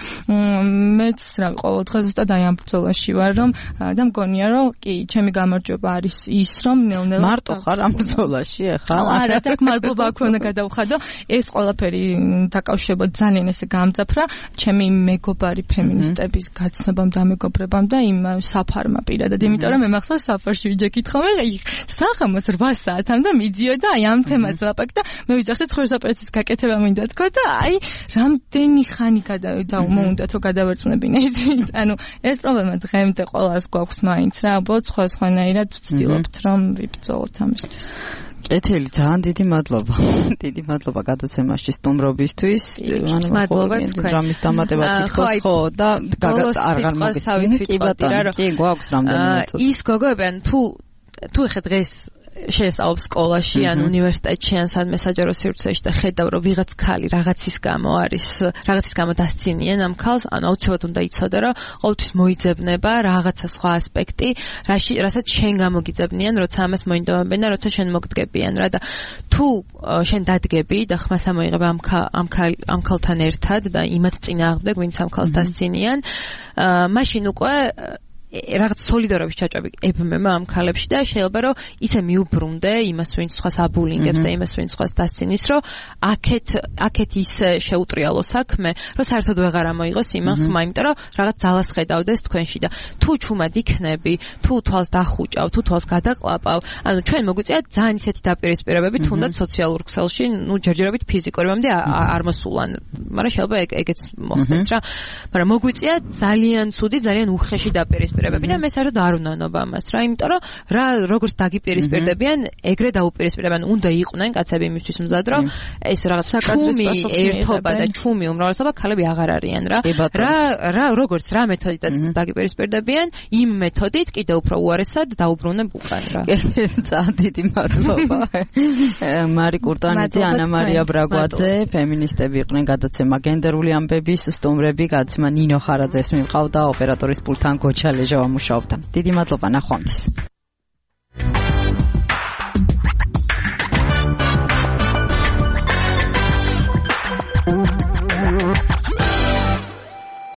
მეც რავი ყოველდღე ზუსტად აი ამ ბრძოლაში ვარ რომ და მგონია რომ კი ჩემი გამარჯვება არის ის რომ ნელ-ნელა მარტო ხარ ამ ბრძოლაში ახლა არა და მადლობა აქვე უნდა გადავხადო ეს ყველაფერი დაკავშირებოდ ძალიან ესე გამძაფრა ჩემი მეგობარი ფემინისტების გაცნობამ და მეგობრებამ და იმ საფარმა პირადად იმიტომ რომ მე მახსოვს საფარში ვიჯექით ხოლმე აი საღამოს რვა საათამდე და მიდიოდა აი ამ თემაზე ლაპარაკ და მე ვიძახდი ცხოვრების ოპერაციის გაკეთება მინდა თქო და აი რამდენი ხანი გადავიდა უნდა თუ გადავერწმუნებინა იცით ანუ ეს პრობლემა დღემდე ყველას გვაქვს მაინც რა უბრალოდ სხვა სხვანაირად ვცდილობთ რომ ვიბრძოლოთ ამისთვის კეთილი ძალიან დიდი მადლობა დიდი მადლობა გადაცემაში სტუმრობისთვის ანუ მადლობა თქვენ რამის დამატება თითქოს ხო და აღარ მოგიწევთ კი გვაქვს რამდენიმე წუთი ის გოგოები ან თუ თუ ხე დღეს შეესწავლობ სკოლაში ან უნივერსიტეტში ან სადმე საჯარო სივრცეში და ხედავ რომ ვიღაც ქალი რაღაცის გამო არის რაღაცის გამო დასცინიან ამ ქალს ან აუცილებლად უნდა იცოდე რომ ყოველთვის მოიძებნება რაღაცა სხვა ასპექტი რაში რასაც შენ გამოგიძებნიან როცა ამას მოინდომებენ და როცა შენ მოგდგებიან რა და თუ შენ დადგები და ხმას ამოიღებ ამ ამ ამ ქალთან ერთად და იმათ წინააღმდეგ ვინც ამ ქალს დასცინიან მაშინ უკვე რაღაც სოლიდარობის ჩაჭრები ებმება ამ ქალებში და შეიძლება რომ ისე მიუბრუნდე იმას ვინც სხვას აბულინგებს და იმას ვინც სხვას დასცინის რომ აქეთ აქეთ ისე შეუტრიალო საქმე რომ საერთოდ ვეღარ ამოიღოს იმან ხმა იმიტომ რომ რაღაც ძალას ხედავდეს თქვენში და თუ ჩუმად იქნები თუ თვალს დახუჭავ თუ თვალს გადაყლაპავ ანუ ჩვენ მოგვიწია ძალიან ისეთი დაპირისპირებები თუნდაც სოციალურ ქსელში ნუ ჯერჯერობით ფიზიკურებამდე არ მოსულან მაგრამ შეიძლება ეგეც მოხდეს რა მაგრამ მოგვიწია ძალიან ცუდი ძალიან უხეში დაპირისპირებები და მე საერთოდ არ უნანობა ამას რა იმიტომ რომ რა როგორც დაგიპირისპირდებიან ეგრე დაუპირისპირებიან უნდა იყვნენ კაცები იმისთვის მზად რომ ეს რაღაც ჩუმი ერთობა და ჩუმი უმრავლესობა ქალები აღარ არიან რა რა რა როგორც რა მეთოდითაც დაგიპირისპირდებიან იმ მეთოდით კიდე უფრო უარესად დაუბრუნებ უკან რა ძალიან დიდი მადლობა მარი კურტანიძე ანა მარია ბრაგვაძე ფემინისტები იყვნენ გადაცემა გენდერული ამბების სტუმრები გადაცემა ნინო ხარაძეს მიმყავდა ოპერატორის პულტთან გოჩა ლეჟა ვამუშაობდა დიდი მადლობა ნახვამდის